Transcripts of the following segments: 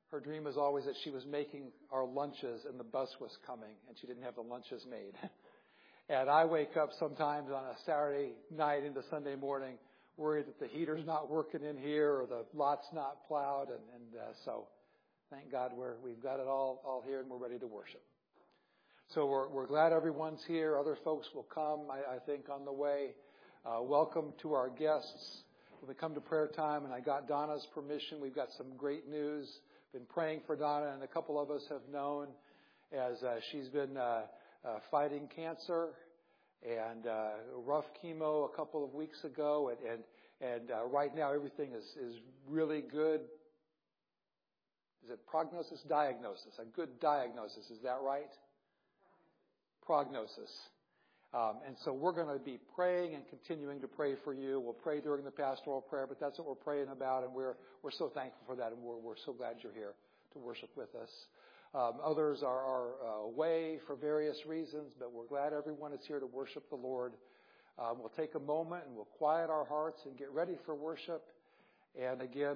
Her dream was always that she was making our lunches and the bus was coming and she didn't have the lunches made. And I wake up sometimes on a Saturday night into Sunday morning worried that the heater's not working in here or the lot's not plowed. So thank God we've got it all here and we're ready to worship. So we're glad everyone's here. Other folks will come, I think, on the way. Welcome to our guests. When we come to prayer time, and I got Donna's permission, we've got some great news. Been praying for Donna, and a couple of us have known as she's been fighting cancer and rough chemo a couple of weeks ago, and right now everything is really good. Is it prognosis? Diagnosis. A good diagnosis. Is that right? Prognosis. And so we're going to be praying and continuing to pray for you. We'll pray during the pastoral prayer, but that's what we're praying about, and we're so thankful for that, and we're so glad you're here to worship with us. Others are away for various reasons, but we're glad everyone is here to worship the Lord. We'll take a moment and we'll quiet our hearts and get ready for worship. And again,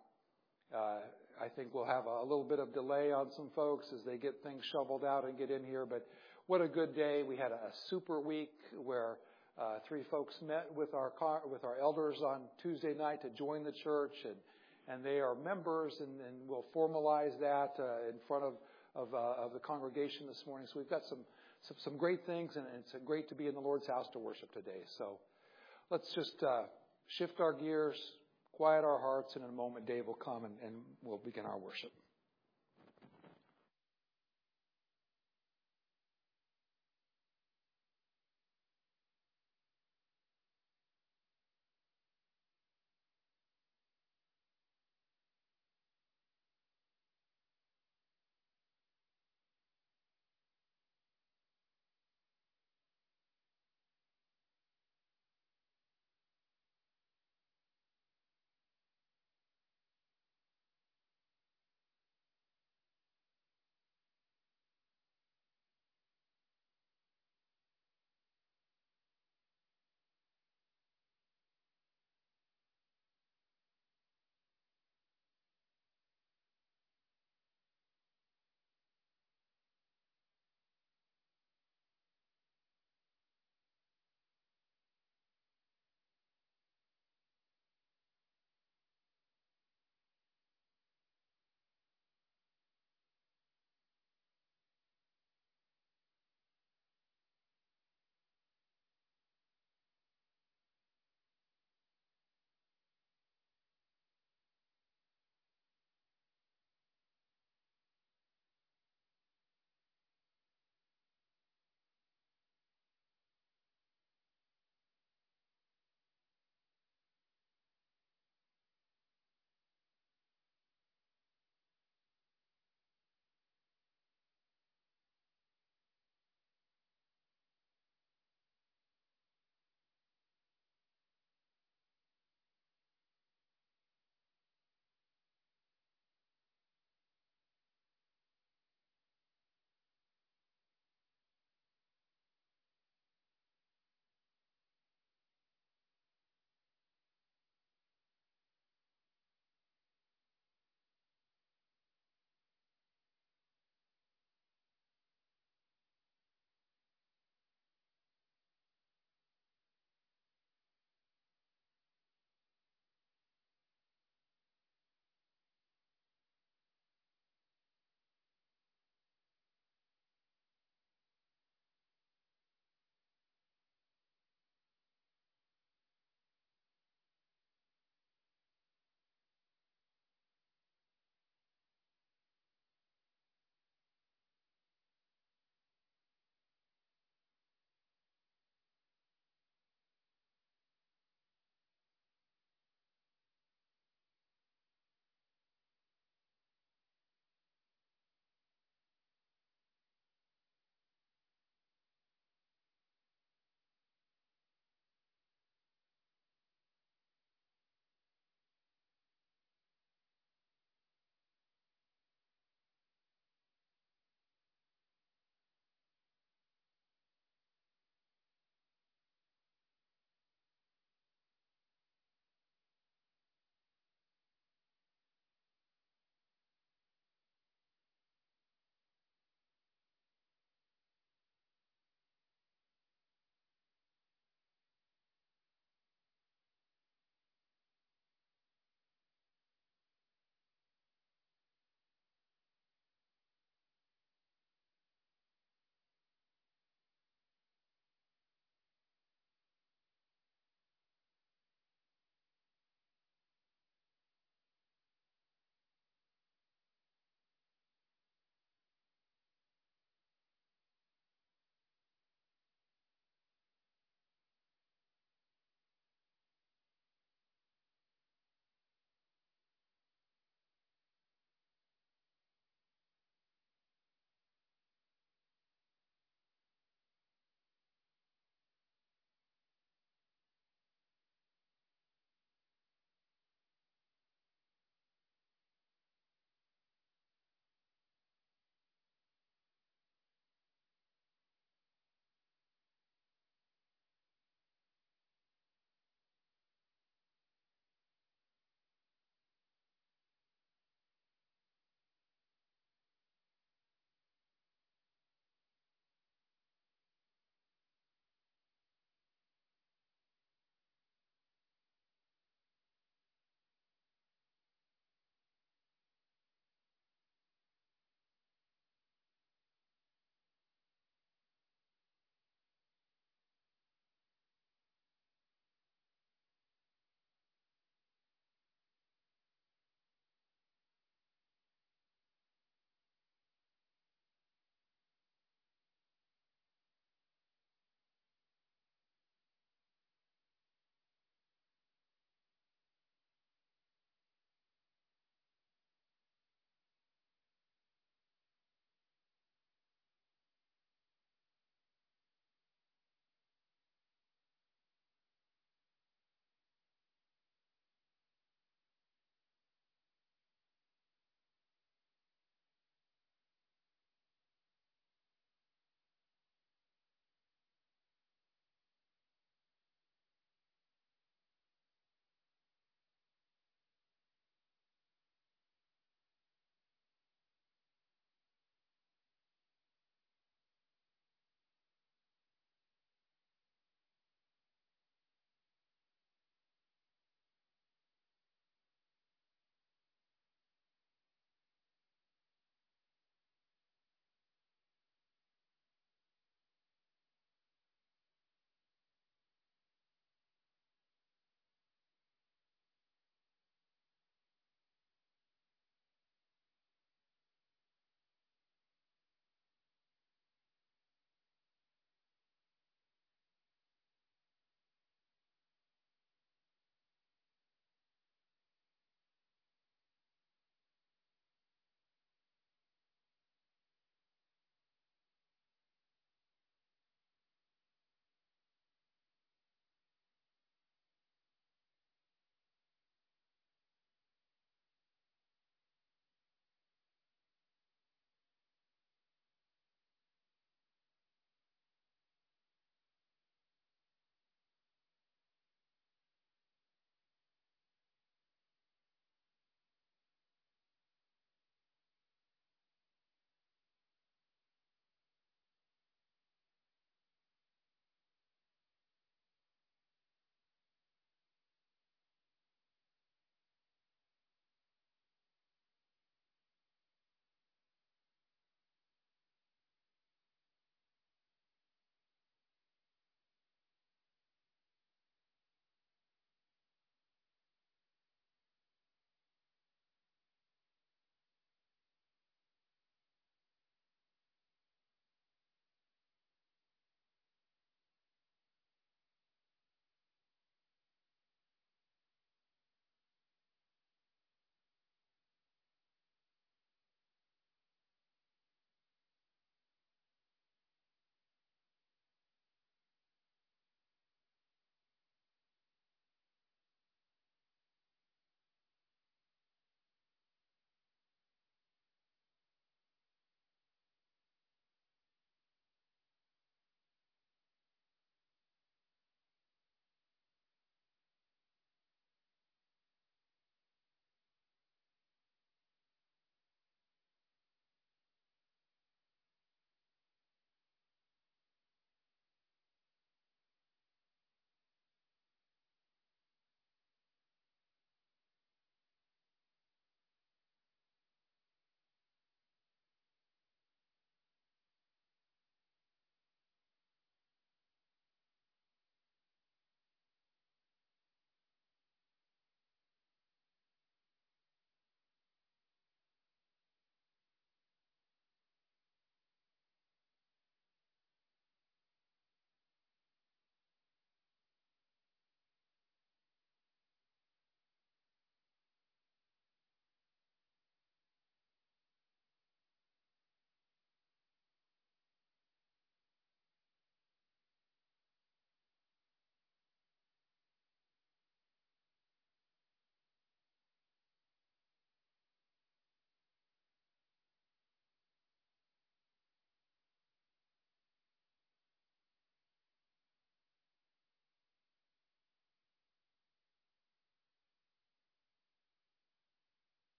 I think we'll have a little bit of delay on some folks as they get things shoveled out and get in here, but what a good day. We had a super week where 3 folks met with our elders on Tuesday night to join the church, and they are members, and we'll formalize that in front of the congregation this morning. So we've got some great things, and it's great to be in the Lord's house to worship today. So let's just shift our gears, quiet our hearts, and in a moment Dave will come and we'll begin our worship.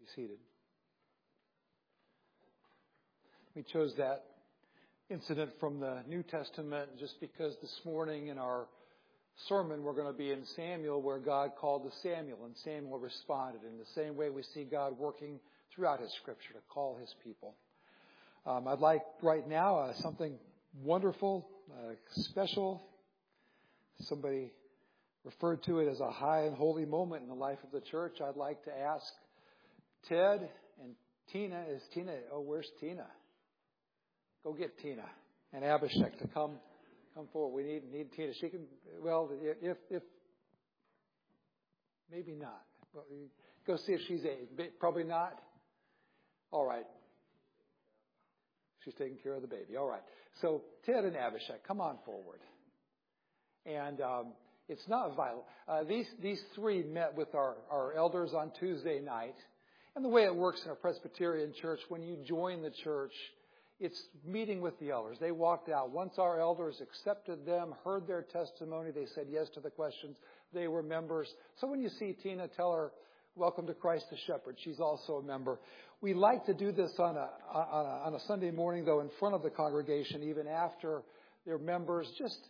Be seated. We chose that incident from the New Testament just because this morning in our sermon we're going to be in Samuel, where God called to Samuel and Samuel responded in the same way we see God working throughout His Scripture to call His people. I'd like right now something wonderful, special. Somebody referred to it as a high and holy moment in the life of the church. I'd like to ask Ted and Tina. Is Tina? Oh, where's Tina? Go get Tina and Abhishek to come forward. We need Tina. She can. Well, if maybe not. Well, go see if she's probably not. All right. She's taking care of the baby. All right. So Ted and Abhishek, come on forward. And it's not violent. These three met with our elders on Tuesday night. And the way it works in a Presbyterian church, when you join the church, it's meeting with the elders. They walked out. Once our elders accepted them, heard their testimony, they said yes to the questions. They were members. So when you see Tina, tell her, welcome to Christ the Shepherd. She's also a member. We like to do this on a Sunday morning, though, in front of the congregation, even after they're members.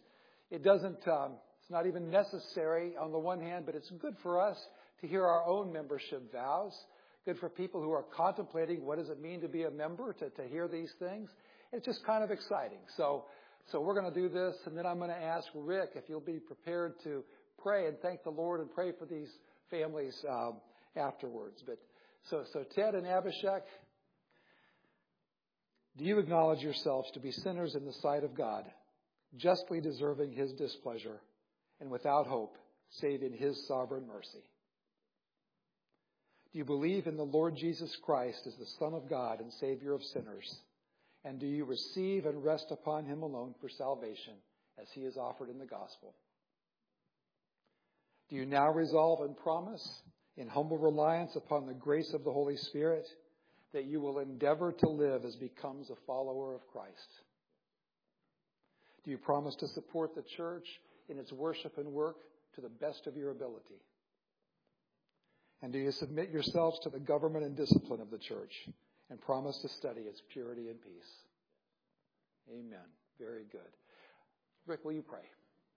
It's not even necessary on the one hand, but it's good for us to hear our own membership vows. Good for people who are contemplating what does it mean to be a member, to hear these things. It's just kind of exciting. So we're going to do this, and then I'm going to ask Rick if you'll be prepared to pray and thank the Lord and pray for these families afterwards. But so Ted and Abhishek, do you acknowledge yourselves to be sinners in the sight of God, justly deserving His displeasure, and without hope, save in His sovereign mercy? Do you believe in the Lord Jesus Christ as the Son of God and Savior of sinners? And do you receive and rest upon Him alone for salvation, as He is offered in the gospel? Do you now resolve and promise, in humble reliance upon the grace of the Holy Spirit, that you will endeavor to live as becomes a follower of Christ? Do you promise to support the church in its worship and work to the best of your ability? And do you submit yourselves to the government and discipline of the church and promise to study its purity and peace? Amen. Very good. Rick, will you pray?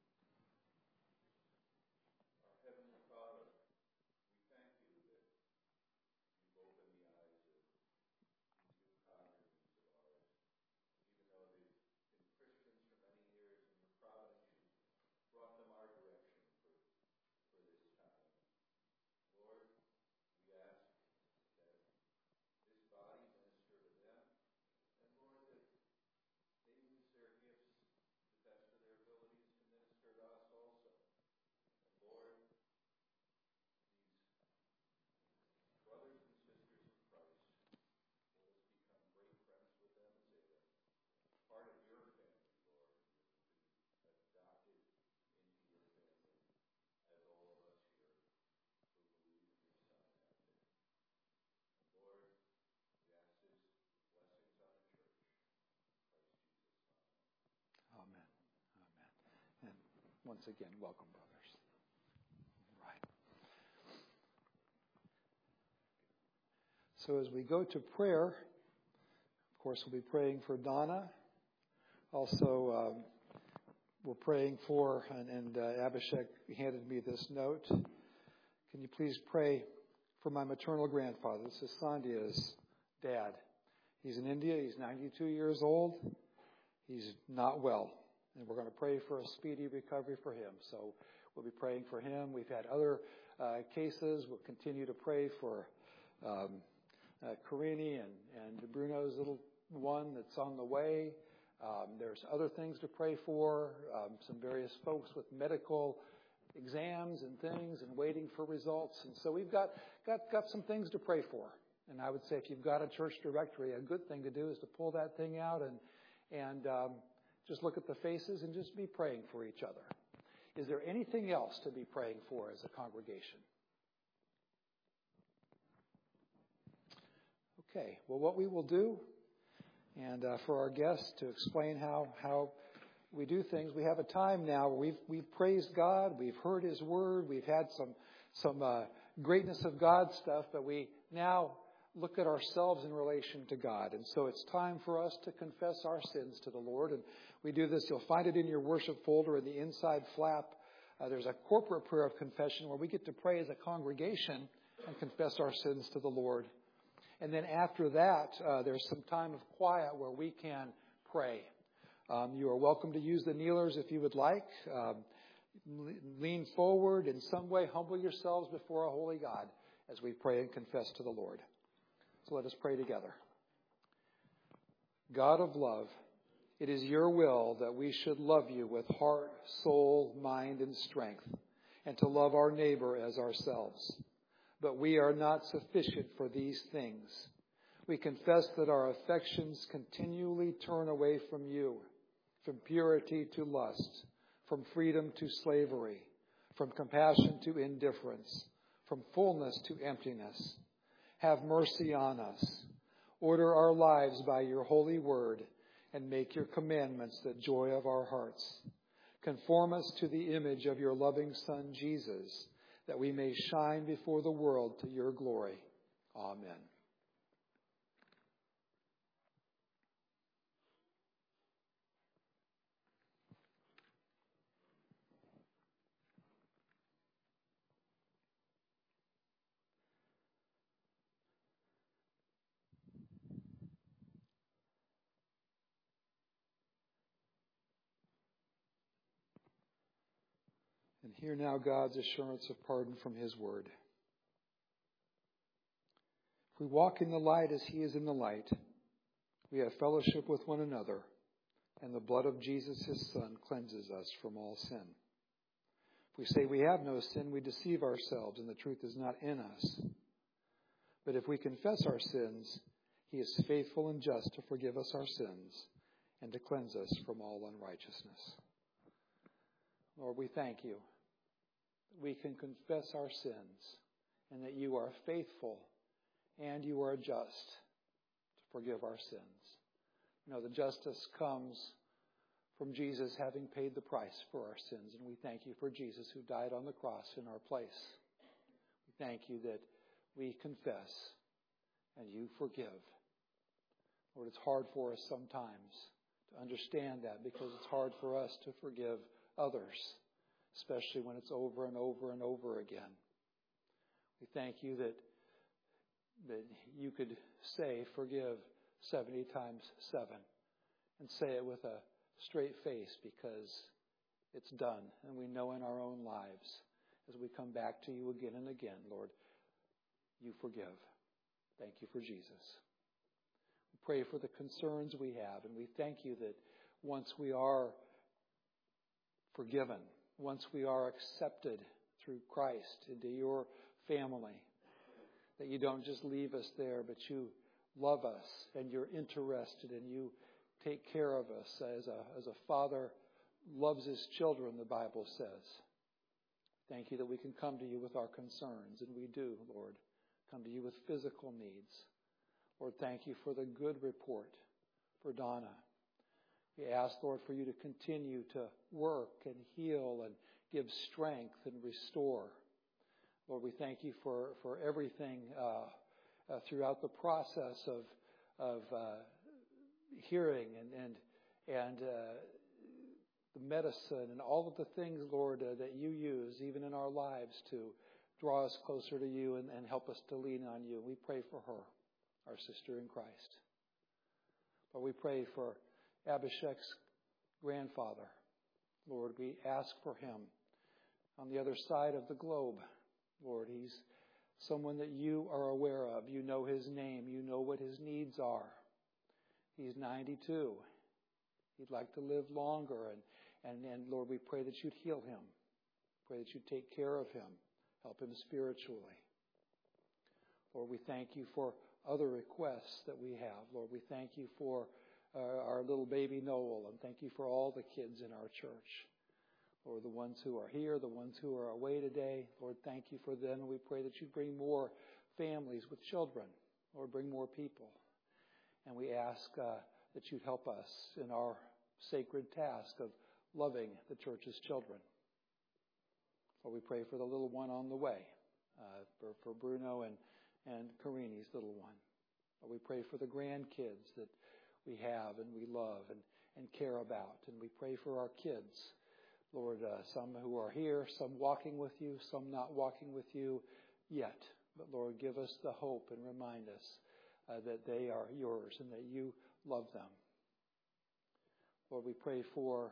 Once again, welcome, brothers. Right. So as we go to prayer, of course, we'll be praying for Donna. Also, we're praying for, and Abhishek handed me this note. Can you please pray for my maternal grandfather? This is Sandhya's dad. He's in India. He's 92 years old. He's not well. And we're going to pray for a speedy recovery for him. So we'll be praying for him. We've had other cases. We'll continue to pray for Karini and Bruno's little one that's on the way. There's other things to pray for. Some various folks with medical exams and things and waiting for results. And so we've got some things to pray for. And I would say if you've got a church directory, a good thing to do is to pull that thing out and just look at the faces and just be praying for each other. Is there anything else to be praying for as a congregation? Okay, well, what we will do, and for our guests to explain how we do things, we have a time now where we've praised God, we've heard His Word, we've had some greatness of God stuff, but we now look at ourselves in relation to God. And so it's time for us to confess our sins to the Lord. And we do this. You'll find it in your worship folder in the inside flap. There's a corporate prayer of confession where we get to pray as a congregation and confess our sins to the Lord. And then after that, there's some time of quiet where we can pray. You are welcome to use the kneelers if you would like. Lean forward in some way, humble yourselves before a holy God as we pray and confess to the Lord. So let us pray together. God of love, it is your will that we should love you with heart, soul, mind, and strength, and to love our neighbor as ourselves. But we are not sufficient for these things. We confess that our affections continually turn away from you, from purity to lust, from freedom to slavery, from compassion to indifference, from fullness to emptiness. Have mercy on us. Order our lives by your holy word, and make your commandments the joy of our hearts. Conform us to the image of your loving Son, Jesus, that we may shine before the world to your glory. Amen. And hear now God's assurance of pardon from his word. If we walk in the light as he is in the light, we have fellowship with one another, and the blood of Jesus, his Son, cleanses us from all sin. If we say we have no sin, we deceive ourselves, and the truth is not in us. But if we confess our sins, he is faithful and just to forgive us our sins and to cleanse us from all unrighteousness. Lord, we thank you. We can confess our sins and that you are faithful and you are just to forgive our sins. You know, the justice comes from Jesus having paid the price for our sins, and we thank you for Jesus who died on the cross in our place. We thank you that we confess and you forgive. Lord, it's hard for us sometimes to understand that because it's hard for us to forgive others, especially when it's over and over and over again. We thank you that you could say, forgive 70 times 7, and say it with a straight face because it's done. And we know in our own lives, as we come back to you again and again, Lord, you forgive. Thank you for Jesus. We pray for the concerns we have, and we thank you that once we are forgiven, once we are accepted through Christ into your family, that you don't just leave us there, but you love us and you're interested and you take care of us as a father loves his children, the Bible says. Thank you that we can come to you with our concerns, and we do, Lord. Come to you with physical needs. Lord, thank you for the good report for Donna. We ask, Lord, for you to continue to work and heal and give strength and restore. Lord, we thank you for everything throughout the process of hearing and the medicine and all of the things, Lord, that you use even in our lives to draw us closer to you and help us to lean on you. We pray for her, our sister in Christ. Lord, we pray for Abhishek's grandfather. Lord, we ask for him on the other side of the globe. Lord, he's someone that you are aware of. You know his name. You know what his needs are. He's 92. He'd like to live longer. And Lord, we pray that you'd heal him. Pray that you'd take care of him. Help him spiritually. Lord, we thank you for other requests that we have. Lord, we thank you for our little baby Noel, and thank you for all the kids in our church. Lord, the ones who are here, the ones who are away today, Lord, thank you for them. And we pray that you bring more families with children. Lord, bring more people. And we ask that you'd help us in our sacred task of loving the church's children. Lord, we pray for the little one on the way, for Bruno and Karini's little one. Lord, we pray for the grandkids that we have and we love and care about. And we pray for our kids, Lord, some who are here, some walking with you, some not walking with you yet. But Lord, give us the hope and remind us that they are yours and that you love them. Lord, we pray for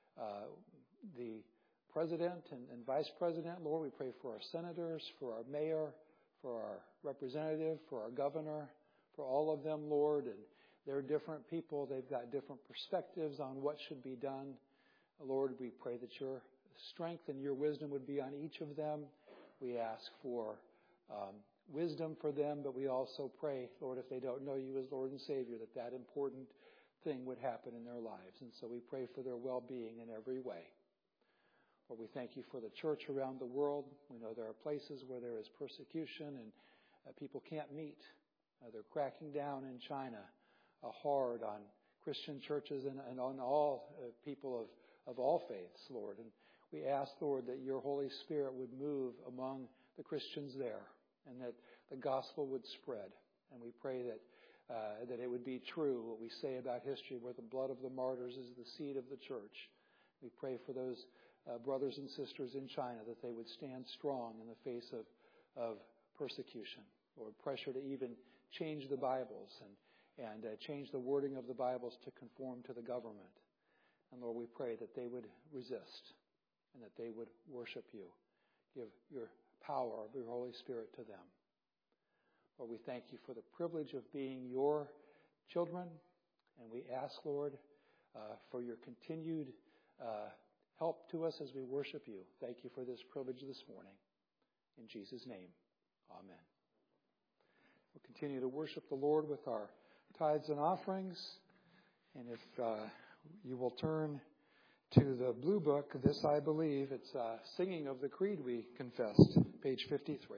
the president and vice president. Lord, we pray for our senators, for our mayor, for our representative, for our governor, for all of them, Lord. And they're different people. They've got different perspectives on what should be done. Lord, we pray that your strength and your wisdom would be on each of them. We ask for wisdom for them, but we also pray, Lord, if they don't know you as Lord and Savior, that important thing would happen in their lives. And so we pray for their well-being in every way. Lord, we thank you for the church around the world. We know there are places where there is persecution and people can't meet. They're cracking down in China hard on Christian churches and on all people of all faiths, Lord. And we ask, Lord, that your Holy Spirit would move among the Christians there and that the gospel would spread. And we pray that it would be true what we say about history, where the blood of the martyrs is the seed of the church. We pray for those brothers and sisters in China, that they would stand strong in the face of persecution, Lord, pressure to even change the Bibles and change the wording of the Bibles to conform to the government. And Lord, we pray that they would resist and that they would worship you. Give your power of your Holy Spirit to them. Lord, we thank you for the privilege of being your children. And we ask, Lord, for your continued help to us as we worship you. Thank you for this privilege this morning. In Jesus' name, amen. We'll continue to worship the Lord with our tithes and offerings. And if you will turn to the blue book, this I believe, it's Singing of the Creed we confessed, page 53.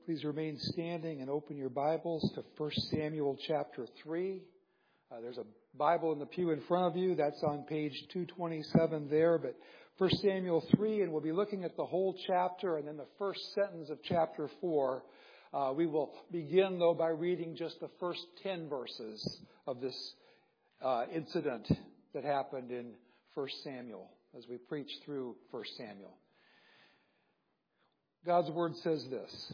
Please remain standing and open your Bibles to 1 Samuel chapter 3. There's a Bible in the pew in front of you. That's on page 227 there. But 1 Samuel 3, and we'll be looking at the whole chapter and then the first sentence of chapter 4. We will begin, though, by reading just the first 10 verses of this incident that happened in 1 Samuel as we preach through 1 Samuel. God's Word says this.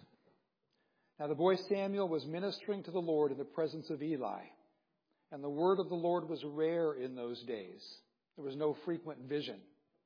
Now the boy Samuel was ministering to the Lord in the presence of Eli, and the word of the Lord was rare in those days. There was no frequent vision.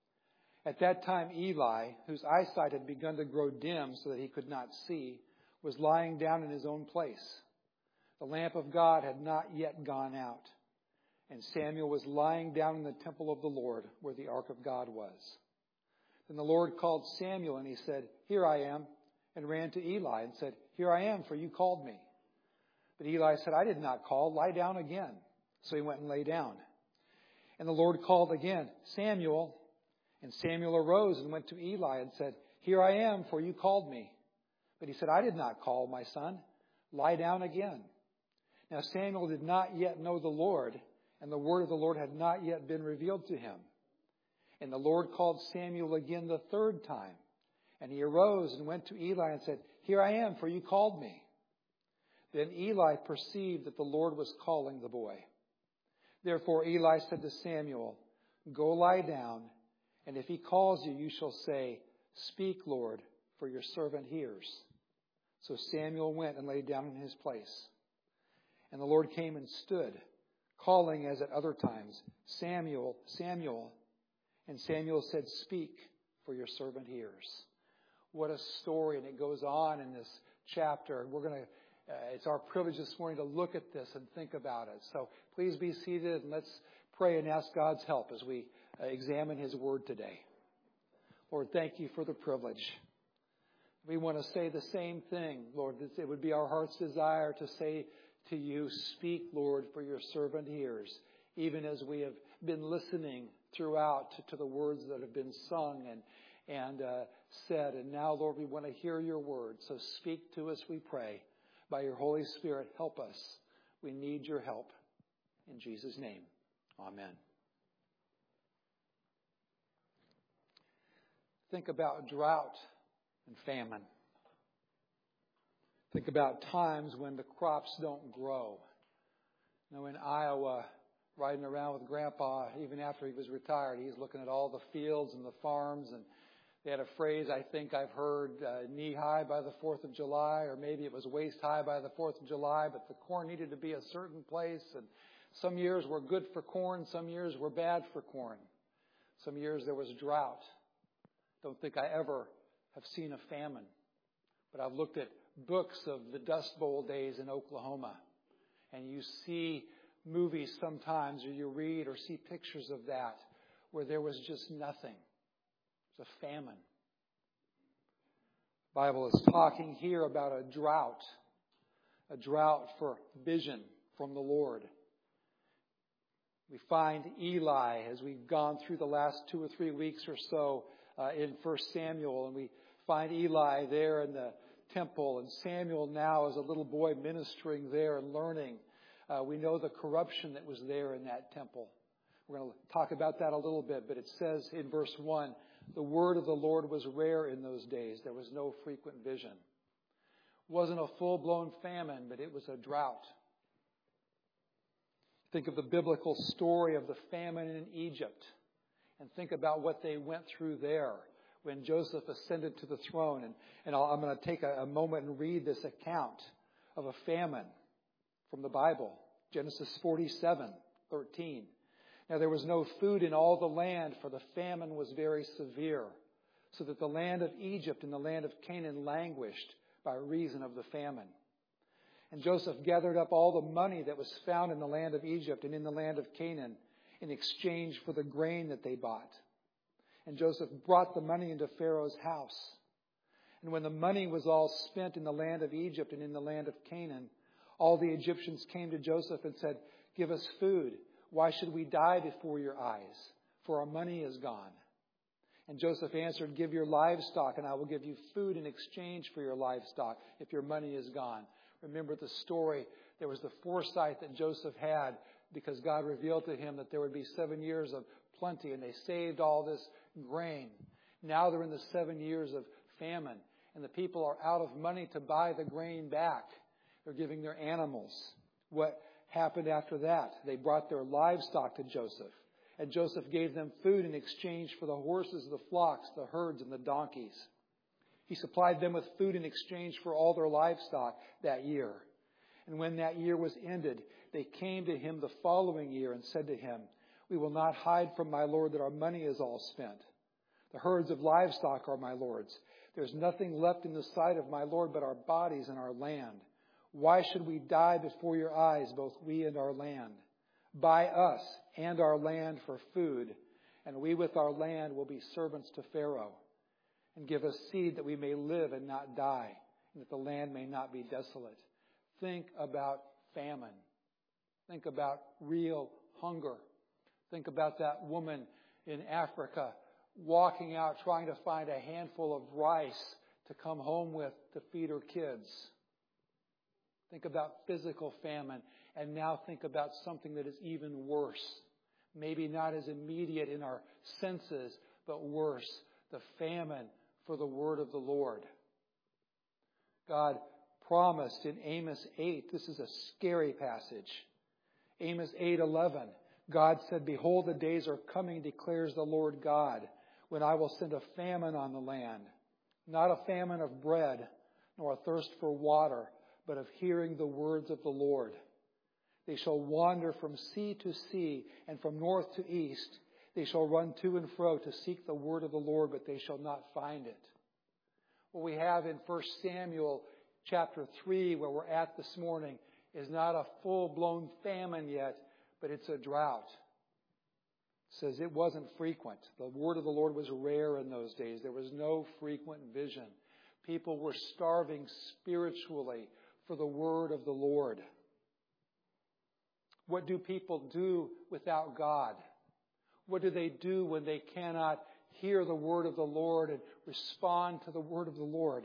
At that time Eli, whose eyesight had begun to grow dim so that he could not see, was lying down in his own place. The lamp of God had not yet gone out, and Samuel was lying down in the temple of the Lord where the ark of God was. Then the Lord called Samuel, and he said, "Here I am," and ran to Eli and said, "Here I am, for you called me." But Eli said, "I did not call. Lie down again." So he went and lay down. And the Lord called again, "Samuel." And Samuel arose and went to Eli and said, "Here I am, for you called me." But he said, "I did not call, my son. Lie down again." Now Samuel did not yet know the Lord, and the word of the Lord had not yet been revealed to him. And the Lord called Samuel again the third time. And he arose and went to Eli and said, "Here I am, for you called me." Then Eli perceived that the Lord was calling the boy. Therefore Eli said to Samuel, "Go lie down, and if he calls you, you shall say, 'Speak, Lord, for your servant hears.'" So Samuel went and lay down in his place. And the Lord came and stood, calling as at other times, "Samuel, Samuel." And Samuel said, "Speak, for your servant hears." What a story, and it goes on in this chapter. And it's our privilege this morning to look at this and think about it. So please be seated and let's pray and ask God's help as we examine His Word today. Lord, thank you for the privilege. We want to say the same thing, Lord. It would be our heart's desire to say to you, "Speak, Lord, for your servant hears," even as we have been listening throughout to the words that have been sung and said. And now, Lord, we want to hear your word. So speak to us, we pray. By your Holy Spirit, help us. We need your help. In Jesus' name, amen. Think about drought and famine. Think about times when the crops don't grow. In Iowa, riding around with Grandpa, even after he was retired, he's looking at all the fields and the farms, and they had a phrase I think I've heard, knee-high by the 4th of July, or maybe it was waist-high by the 4th of July, but the corn needed to be a certain place, and some years were good for corn, some years were bad for corn. Some years there was drought. Don't think I ever have seen a famine, but I've looked at books of the Dust Bowl days in Oklahoma, and you see movies sometimes, or you read or see pictures of that, where there was just nothing. It was a famine. The Bible is talking here about a drought for vision from the Lord. We find Eli, as we've gone through the last 2 or 3 weeks or so in 1 Samuel, and we find Eli there in the temple, and Samuel now as a little boy ministering there and learning. We know the corruption that was there in that temple. We're going to talk about that a little bit, but it says in verse 1, the word of the Lord was rare in those days. There was no frequent vision. It wasn't a full-blown famine, but it was a drought. Think of the biblical story of the famine in Egypt, and think about what they went through there when Joseph ascended to the throne. And I'm going to take a moment and read this account of a famine from the Bible. Genesis 47:13. Now there was no food in all the land, for the famine was very severe, so that the land of Egypt and the land of Canaan languished by reason of the famine. And Joseph gathered up all the money that was found in the land of Egypt and in the land of Canaan in exchange for the grain that they bought. And Joseph brought the money into Pharaoh's house. And when the money was all spent in the land of Egypt and in the land of Canaan, all the Egyptians came to Joseph and said, "Give us food. Why should we die before your eyes? For our money is gone." And Joseph answered, give your livestock, and I will give you food in exchange for your livestock if your money is gone. Remember the story. There was the foresight that Joseph had because God revealed to him that there would be 7 years of plenty, and they saved all this grain. Now they're in the 7 years of famine, and the people are out of money to buy the grain back. They're giving their animals. What happened after that? They brought their livestock to Joseph. And Joseph gave them food in exchange for the horses, the flocks, the herds, and the donkeys. He supplied them with food in exchange for all their livestock that year. And when that year was ended, they came to him the following year and said to him, we will not hide from my Lord that our money is all spent. The herds of livestock are my Lord's. There's nothing left in the sight of my Lord but our bodies and our land. Why should we die before your eyes, both we and our land? Buy us and our land for food, and we with our land will be servants to Pharaoh. And give us seed that we may live and not die, and that the land may not be desolate. Think about famine. Think about real hunger. Think about that woman in Africa walking out trying to find a handful of rice to come home with to feed her kids. Think about physical famine. And now think about something that is even worse. Maybe not as immediate in our senses, but worse. The famine for the word of the Lord. God promised in Amos 8, this is a scary passage. Amos 8:11, God said, behold, the days are coming, declares the Lord God, when I will send a famine on the land. Not a famine of bread, nor a thirst for water, but of hearing the words of the Lord. They shall wander from sea to sea, and from north to east. They shall run to and fro to seek the word of the Lord, but they shall not find it. What we have in 1 Samuel chapter 3, where we're at this morning, is not a full-blown famine yet, but it's a drought. It says it wasn't frequent. The word of the Lord was rare in those days. There was no frequent vision. People were starving spiritually for the word of the Lord. What do people do without God? What do they do when they cannot hear the word of the Lord and respond to the word of the Lord?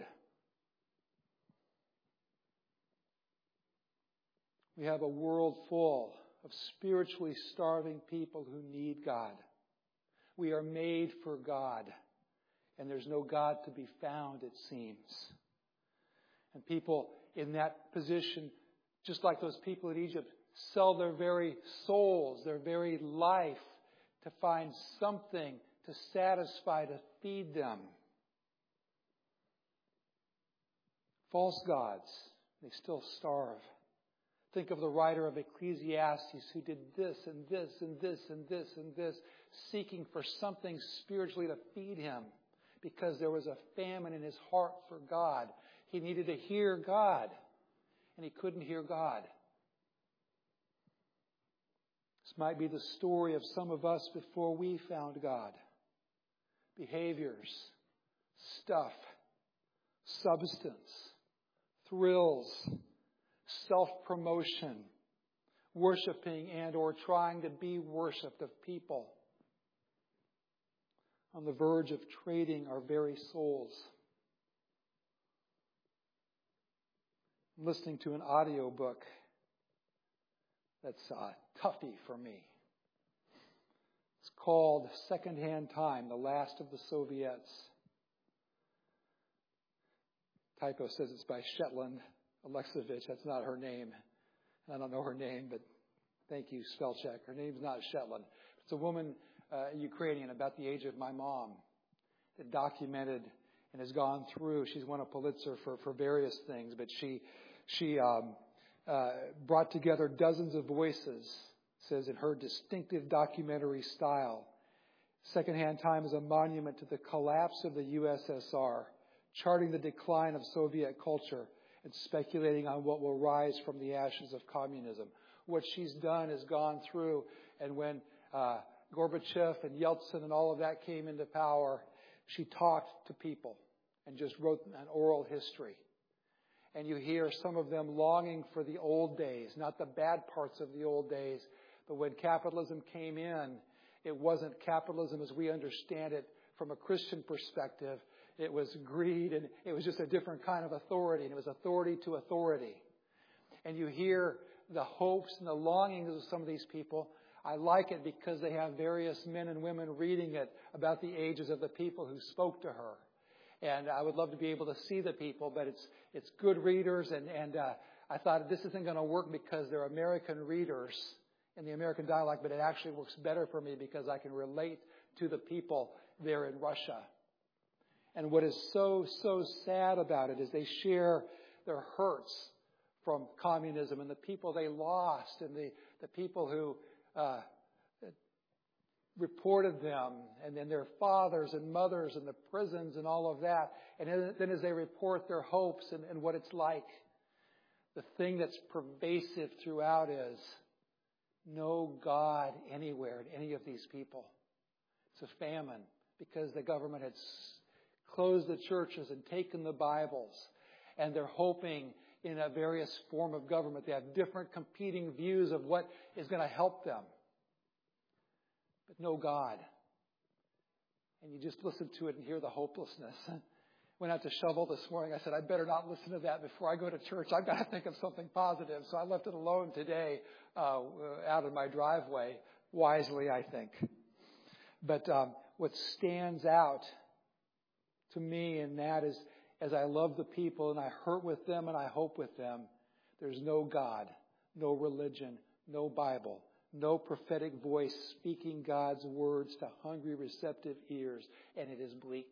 We have a world full of spiritually starving people who need God. We are made for God, and there's no God to be found, it seems. And people in that position, just like those people in Egypt, sell their very souls, their very life, to find something to satisfy, to feed them. False gods, they still starve. Think of the writer of Ecclesiastes who did this and this and this and this and this, seeking for something spiritually to feed him because there was a famine in his heart for God. He needed to hear God, and he couldn't hear God. This might be the story of some of us before we found God. Behaviors, stuff, substance, thrills, self-promotion, worshiping and or trying to be worshipped of people, on the verge of trading our very souls. I'm listening to an audio book that's a toughie for me. It's called Secondhand Time, The Last of the Soviets. Typo says it's by Shetland Alexovich. That's not her name. I don't know her name, but thank you, spell check. Her name's not Shetland. It's a woman, Ukrainian, about the age of my mom, that documented and has gone through. She's won a Pulitzer for various things, but she brought together dozens of voices, says in her distinctive documentary style. Secondhand Time is a monument to the collapse of the USSR, charting the decline of Soviet culture and speculating on what will rise from the ashes of communism. What she's done is gone through, and when Gorbachev and Yeltsin and all of that came into power, she talked to people and just wrote an oral history. And you hear some of them longing for the old days, not the bad parts of the old days, but when capitalism came in, it wasn't capitalism as we understand it from a Christian perspective, it was greed, and it was just a different kind of authority, and it was authority to authority. And you hear the hopes and the longings of some of these people. I like it because they have various men and women reading it about the ages of the people who spoke to her. And I would love to be able to see the people, but it's good readers, and I thought this isn't going to work because they're American readers in the American dialect, but it actually works better for me because I can relate to the people there in Russia. And what is so sad about it is they share their hurts from communism and the people they lost and the people who reported them, and then their fathers and mothers and the prisons and all of that. And then as they report their hopes and what it's like, the thing that's pervasive throughout is no God anywhere in any of these people. It's a famine because the government had closed the churches and taken the Bibles, and they're hoping in a various form of government. They have different competing views of what is going to help them. But no God. And you just listen to it and hear the hopelessness. Went out to shovel this morning. I said, I better not listen to that before I go to church. I've got to think of something positive. So I left it alone today out in my driveway. Wisely, I think. But what stands out to me in that is, as I love the people and I hurt with them and I hope with them, there's no God, no religion, no Bible, no prophetic voice speaking God's words to hungry, receptive ears, and it is bleak.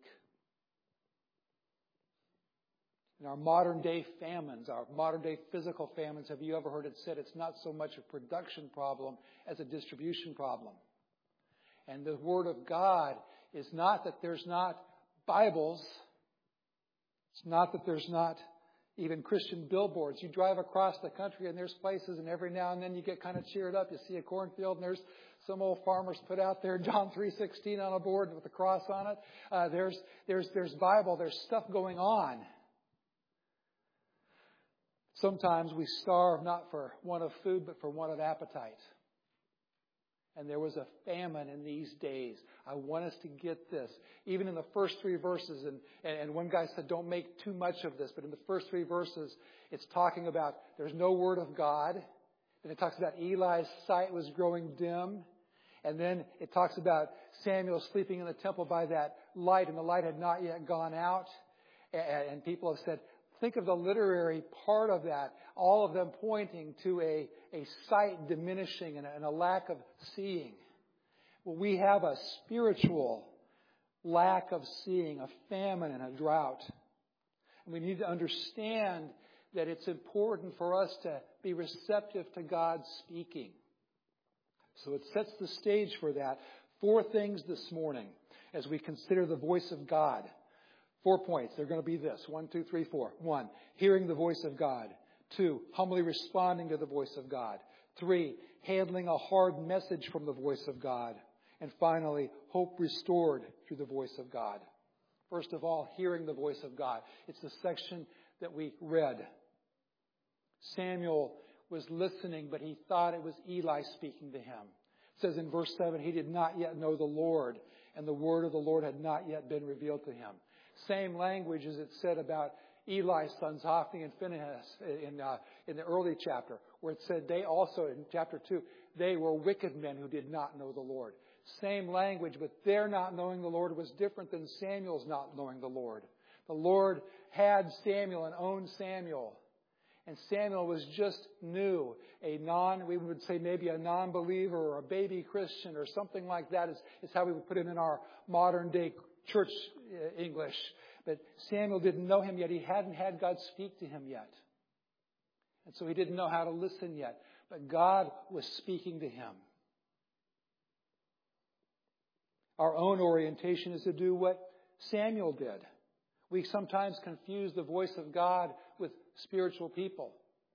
In our modern day famines, our modern day physical famines, have you ever heard it said it's not so much a production problem as a distribution problem? And the Word of God is not that there's not Bibles. It's not that there's not even Christian billboards. You drive across the country and there's places, and every now and then you get kind of cheered up. You see a cornfield and there's some old farmers put out there John 3:16 on a board with a cross on it. There's Bible. There's stuff going on. Sometimes we starve not for want of food, but for want of appetite. And there was a famine in these days. I want us to get this. Even in the first 3 verses, and one guy said, don't make too much of this, but in the first 3 verses, it's talking about there's no word of God. Then it talks about Eli's sight was growing dim. And then it talks about Samuel sleeping in the temple by that light, and the light had not yet gone out. And people have said, think of the literary part of that, all of them pointing to a sight diminishing and a lack of seeing. Well, we have a spiritual lack of seeing, a famine and a drought. And we need to understand that it's important for us to be receptive to God speaking. So it sets the stage for that. 4 things this morning as we consider the voice of God. 4 points. They're going to be this. 1, 2, 3, 4. 1, hearing the voice of God. 2, humbly responding to the voice of God. 3, handling a hard message from the voice of God. And finally, hope restored through the voice of God. First of all, hearing the voice of God. It's the section that we read. Samuel was listening, but he thought it was Eli speaking to him. It says in verse 7, he did not yet know the Lord, and the word of the Lord had not yet been revealed to him. Same language as it said about Eli's sons, Hophni and Phinehas, in the early chapter, where it said they also, in chapter 2, they were wicked men who did not know the Lord. Same language, but their not knowing the Lord was different than Samuel's not knowing the Lord. The Lord had Samuel and owned Samuel. And Samuel was just new, we would say maybe a non-believer or a baby Christian or something like that is how we would put it in our modern day church English. But Samuel didn't know him yet. He hadn't had God speak to him yet. And so he didn't know how to listen yet. But God was speaking to him. Our own orientation is to do what Samuel did. We sometimes confuse the voice of God with spiritual people.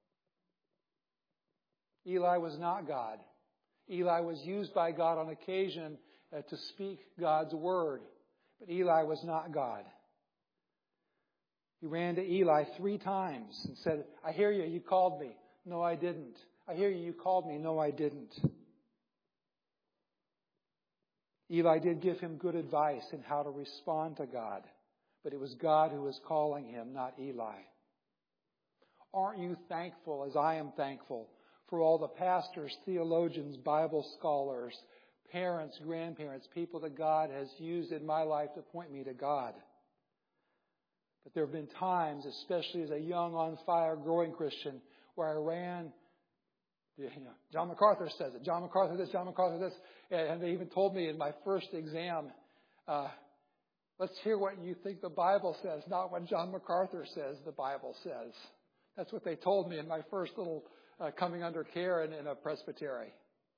Eli was not God. Eli was used by God on occasion to speak God's word. But Eli was not God. He ran to Eli 3 times and said, I hear you, you called me. No, I didn't. I hear you, you called me. No, I didn't. Eli did give him good advice in how to respond to God, but it was God who was calling him, not Eli. Aren't you thankful, as I am thankful, for all the pastors, theologians, Bible scholars, parents, grandparents, people that God has used in my life to point me to God? But there have been times, especially as a young, on-fire, growing Christian, where I ran, John MacArthur says it, John MacArthur this, John MacArthur this, and they even told me in my first exam, let's hear what you think the Bible says, not what John MacArthur says the Bible says. That's what they told me in my first little coming under care in a presbytery.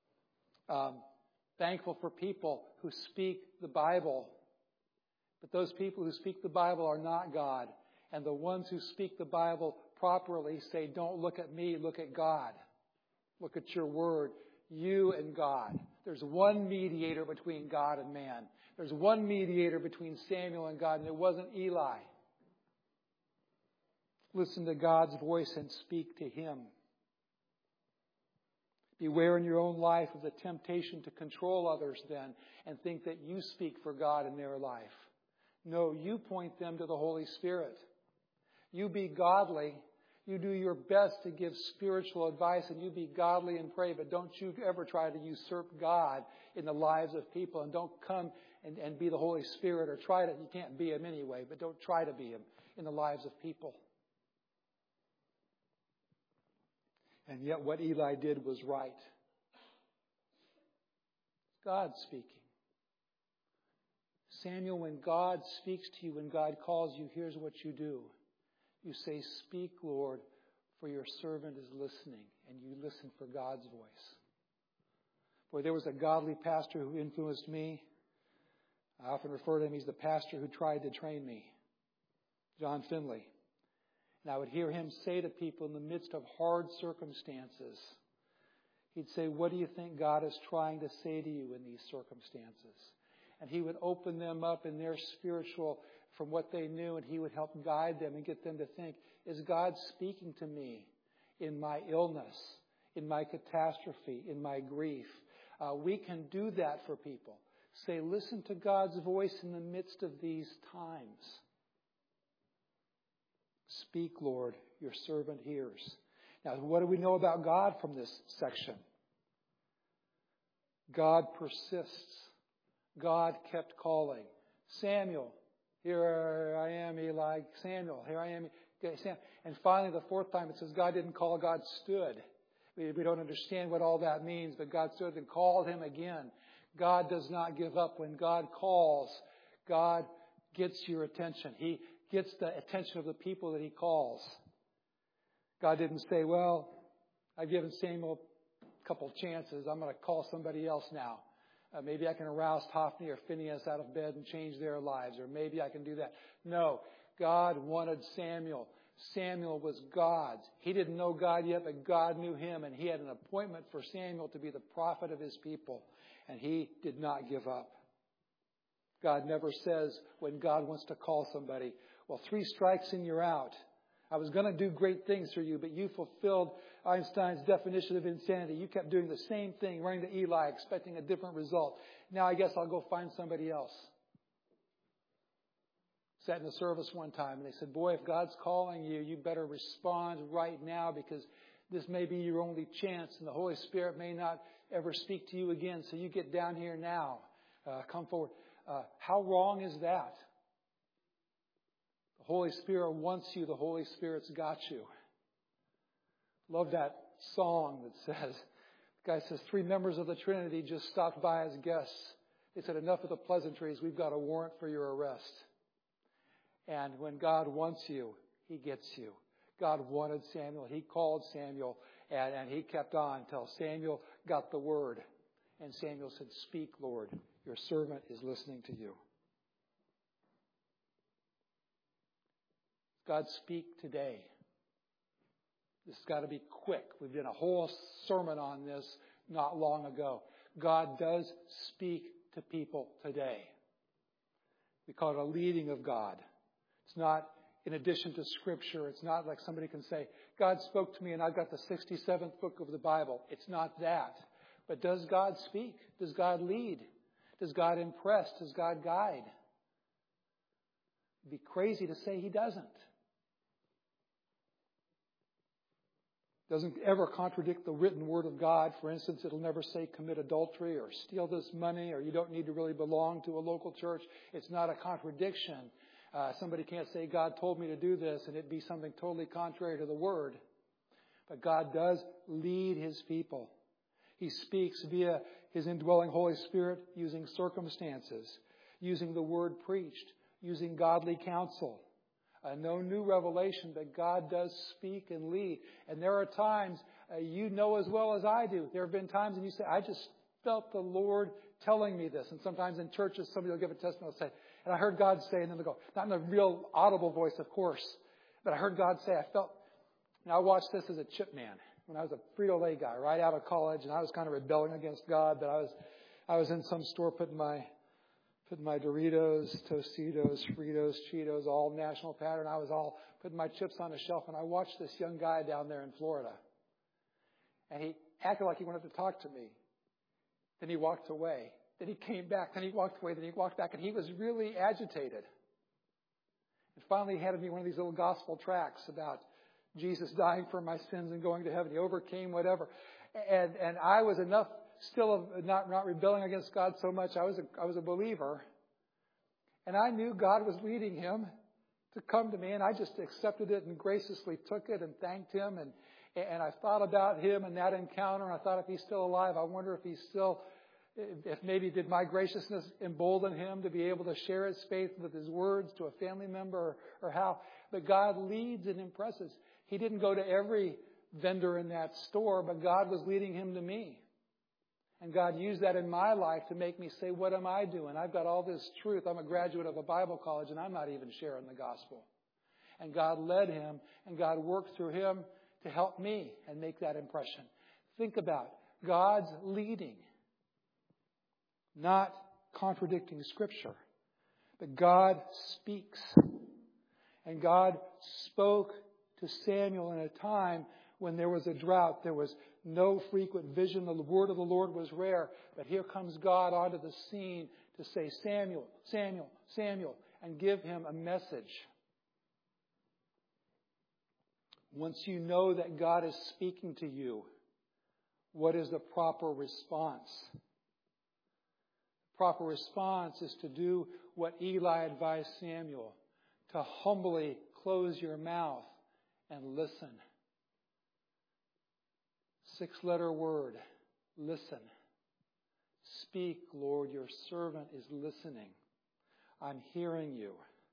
Thankful for people who speak the Bible. But those people who speak the Bible are not God. And the ones who speak the Bible properly say, don't look at me, look at God. Look at your word, you and God. There's one mediator between God and man. There's one mediator between Samuel and God, and it wasn't Eli. Listen to God's voice and speak to Him. Beware in your own life of the temptation to control others then and think that you speak for God in their life. No, you point them to the Holy Spirit. You be godly. You do your best to give spiritual advice, and you be godly and pray, but don't you ever try to usurp God in the lives of people, and don't come and be the Holy Spirit, or try to. You can't be Him anyway, but don't try to be Him in the lives of people. And yet what Eli did was right. God speaking. Samuel, when God speaks to you, when God calls you, here's what you do. You say, speak, Lord, for your servant is listening. And you listen for God's voice. Boy, there was a godly pastor who influenced me. I often refer to him, he's the pastor who tried to train me. John Finley. And I would hear him say to people in the midst of hard circumstances, he'd say, what do you think God is trying to say to you in these circumstances? And he would open them up in their spiritual, from what they knew, and he would help guide them and get them to think, is God speaking to me in my illness, in my catastrophe, in my grief? We can do that for people. Say, listen to God's voice in the midst of these times. Speak, Lord, your servant hears. Now, what do we know about God from this section? God persists. God kept calling. Samuel, here I am, Eli. Samuel, here I am. And finally, the fourth time, it says God didn't call, God stood. We don't understand what all that means, but God stood and called him again. God does not give up. When God calls, God gets your attention. He gets the attention of the people that He calls. God didn't say, well, I've given Samuel a couple chances. I'm going to call somebody else now. Maybe I can arouse Hophni or Phinehas out of bed and change their lives, or maybe I can do that. No, God wanted Samuel. Samuel was God's. He didn't know God yet, but God knew him, and He had an appointment for Samuel to be the prophet of His people, and he did not give up. God never says when God wants to call somebody, well, 3 strikes and you're out. I was going to do great things for you, but you fulfilled Einstein's definition of insanity. You kept doing the same thing, running to Eli, expecting a different result. Now I guess I'll go find somebody else. Sat in the service one time, and they said, boy, if God's calling you, you better respond right now, because this may be your only chance, and the Holy Spirit may not ever speak to you again, so you get down here now. Come forward. How wrong is that? The Holy Spirit wants you. The Holy Spirit's got you. Love that song that says, the guy says, 3 members of the Trinity just stopped by as guests. They said, enough of the pleasantries. We've got a warrant for your arrest. And when God wants you, He gets you. God wanted Samuel. He called Samuel, and He kept on until Samuel got the word. And Samuel said, speak, Lord. Your servant is listening to you. God, speak today. This has got to be quick. We've done a whole sermon on this not long ago. God does speak to people today. We call it a leading of God. It's not in addition to Scripture. It's not like somebody can say, God spoke to me and I've got the 67th book of the Bible. It's not that. But does God speak? Does God lead? Does God impress? Does God guide? It'd be crazy to say He doesn't. Doesn't ever contradict the written Word of God. For instance, it'll never say commit adultery or steal this money or you don't need to really belong to a local church. It's not a contradiction. Somebody can't say God told me to do this and it be something totally contrary to the Word. But God does lead His people. He speaks via His indwelling Holy Spirit using circumstances, using the Word preached, using godly counsel. No new revelation, but God does speak and lead. And there are times, you know as well as I do, there have been times when you say, I just felt the Lord telling me this. And sometimes in churches, somebody will give a testimony and say, and I heard God say, and then they'll go, not in a real audible voice, of course, but I heard God say, I felt, and I watched this as a chip man when I was a Frito-Lay guy right out of college, and I was kind of rebelling against God, but I was in some store putting my Doritos, Tostitos, Fritos, Cheetos, all national pattern. I was all putting my chips on a shelf, and I watched this young guy down there in Florida. And he acted like he wanted to talk to me. Then he walked away. Then he came back. Then he walked away. Then he walked back. And he was really agitated. And finally he handed me one of these little gospel tracts about Jesus dying for my sins and going to heaven. He overcame whatever. And I was enough still of not rebelling against God so much. I was a believer. And I knew God was leading him to come to me, and I just accepted it and graciously took it and thanked Him. And I thought about him and that encounter, and I thought if he's still alive, I wonder if maybe did my graciousness embolden him to be able to share his faith with his words to a family member or how. But God leads and impresses. He didn't go to every vendor in that store, but God was leading him to me. And God used that in my life to make me say, what am I doing? I've got all this truth. I'm a graduate of a Bible college, and I'm not even sharing the gospel. And God led him, and God worked through him to help me and make that impression. Think about God's leading, not contradicting Scripture. But God speaks. And God spoke to Samuel in a time when there was a drought. There was no frequent vision. The word of the Lord was rare. But here comes God onto the scene to say, Samuel, Samuel, Samuel, and give him a message. Once you know that God is speaking to you, what is the proper response? The proper response is to do what Eli advised Samuel, to humbly close your mouth and listen. 6-letter word, listen. Speak, Lord, your servant is listening. I'm hearing you.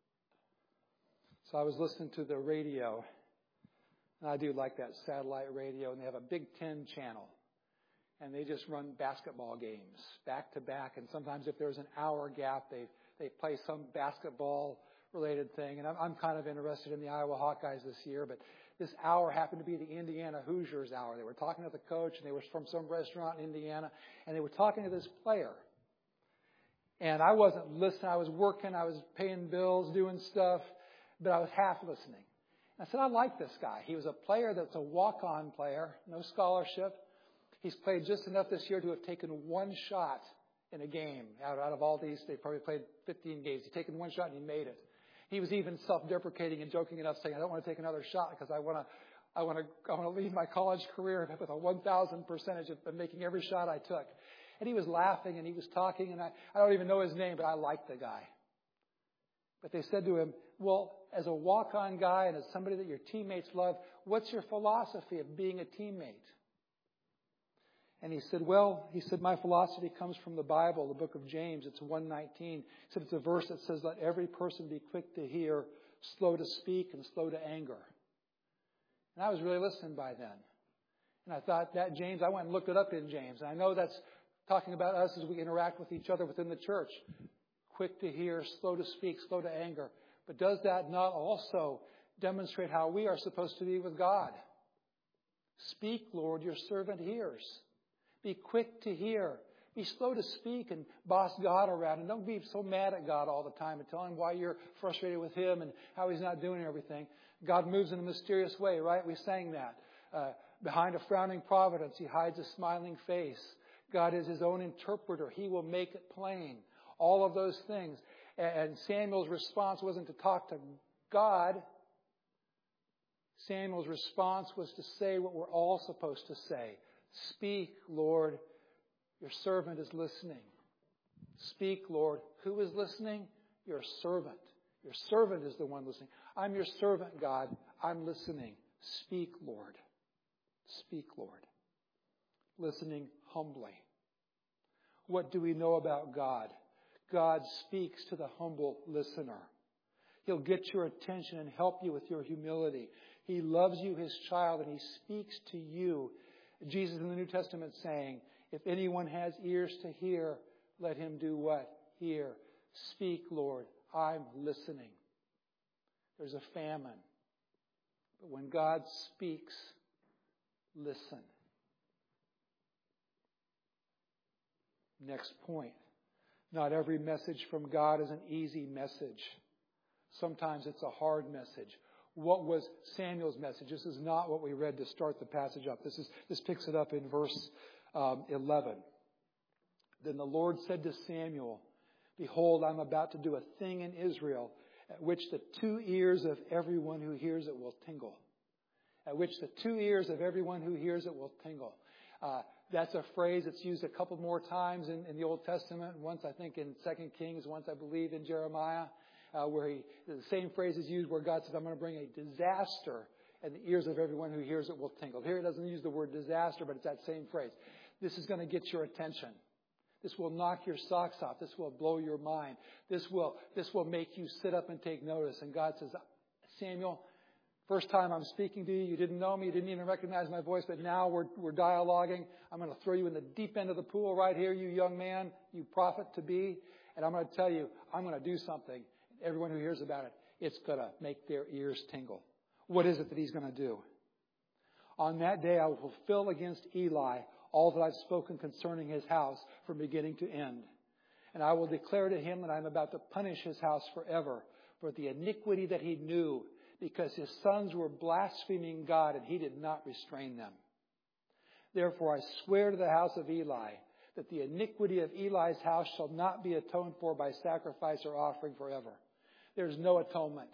So I was listening to the radio, and I do like that satellite radio, and they have a Big Ten channel. And they just run basketball games back to back. And sometimes if there's an hour gap, they play some basketball-related thing. And I'm kind of interested in the Iowa Hawkeyes this year, but this hour happened to be the Indiana Hoosiers hour. They were talking to the coach, and they were from some restaurant in Indiana, and they were talking to this player. And I wasn't listening. I was working. I was paying bills, doing stuff, but I was half listening. And I said, I like this guy. He was a player that's a walk-on player, no scholarship. He's played just enough this year to have taken one shot in a game. Out of all these, they probably played 15 games. He's taken one shot and he made it. He was even self-deprecating and joking enough, saying, I don't want to take another shot because I want to leave my college career with a 1,000 percentage of making every shot I took. And he was laughing and he was talking, and I don't even know his name, but I liked the guy. But they said to him, well, as a walk-on guy and as somebody that your teammates love, what's your philosophy of being a teammate? And he said, my philosophy comes from the Bible, the book of James. It's 1:19. He said it's a verse that says, let every person be quick to hear, slow to speak, and slow to anger. And I was really listening by then. And I thought that James, I went and looked it up in James. And I know that's talking about us as we interact with each other within the church. Quick to hear, slow to speak, slow to anger. But does that not also demonstrate how we are supposed to be with God? Speak, Lord, your servant hears. Be quick to hear. Be slow to speak and boss God around. And don't be so mad at God all the time and tell him why you're frustrated with him and how he's not doing everything. God moves in a mysterious way, right? We sang that. Behind a frowning providence, he hides a smiling face. God is his own interpreter. He will make it plain. All of those things. And Samuel's response wasn't to talk to God. Samuel's response was to say what we're all supposed to say. Speak, Lord. Your servant is listening. Speak, Lord. Who is listening? Your servant. Your servant is the one listening. I'm your servant, God. I'm listening. Speak, Lord. Speak, Lord. Listening humbly. What do we know about God? God speaks to the humble listener. He'll get your attention and help you with your humility. He loves you, his child, and he speaks to you. Jesus in the New Testament saying, if anyone has ears to hear, let him do what? Hear. Speak, Lord. I'm listening. There's a famine. But when God speaks, listen. Next point. Not every message from God is an easy message. Sometimes it's a hard message. What was Samuel's message? This is not what we read to start the passage up. This picks it up in verse 11. Then the Lord said to Samuel, behold, I'm about to do a thing in Israel at which the two ears of everyone who hears it will tingle. At which the two ears of everyone who hears it will tingle. That's a phrase that's used a couple more times in the Old Testament. Once, I think, in 2 Kings. Once, I believe, in Jeremiah. Where the same phrase is used where God says, I'm going to bring a disaster, and the ears of everyone who hears it will tingle. Here it doesn't use the word disaster, but it's that same phrase. This is going to get your attention. This will knock your socks off. This will blow your mind. This will make you sit up and take notice. And God says, Samuel, first time I'm speaking to you, you didn't know me, you didn't even recognize my voice, but now we're dialoguing. I'm going to throw you in the deep end of the pool right here, you young man, you prophet to be. And I'm going to tell you, I'm going to do something. Everyone who hears about it, it's going to make their ears tingle. What is it that he's going to do? On that day, I will fulfill against Eli all that I've spoken concerning his house from beginning to end. And I will declare to him that I'm about to punish his house forever for the iniquity that he knew, because his sons were blaspheming God and he did not restrain them. Therefore, I swear to the house of Eli that the iniquity of Eli's house shall not be atoned for by sacrifice or offering forever. There's no atonement.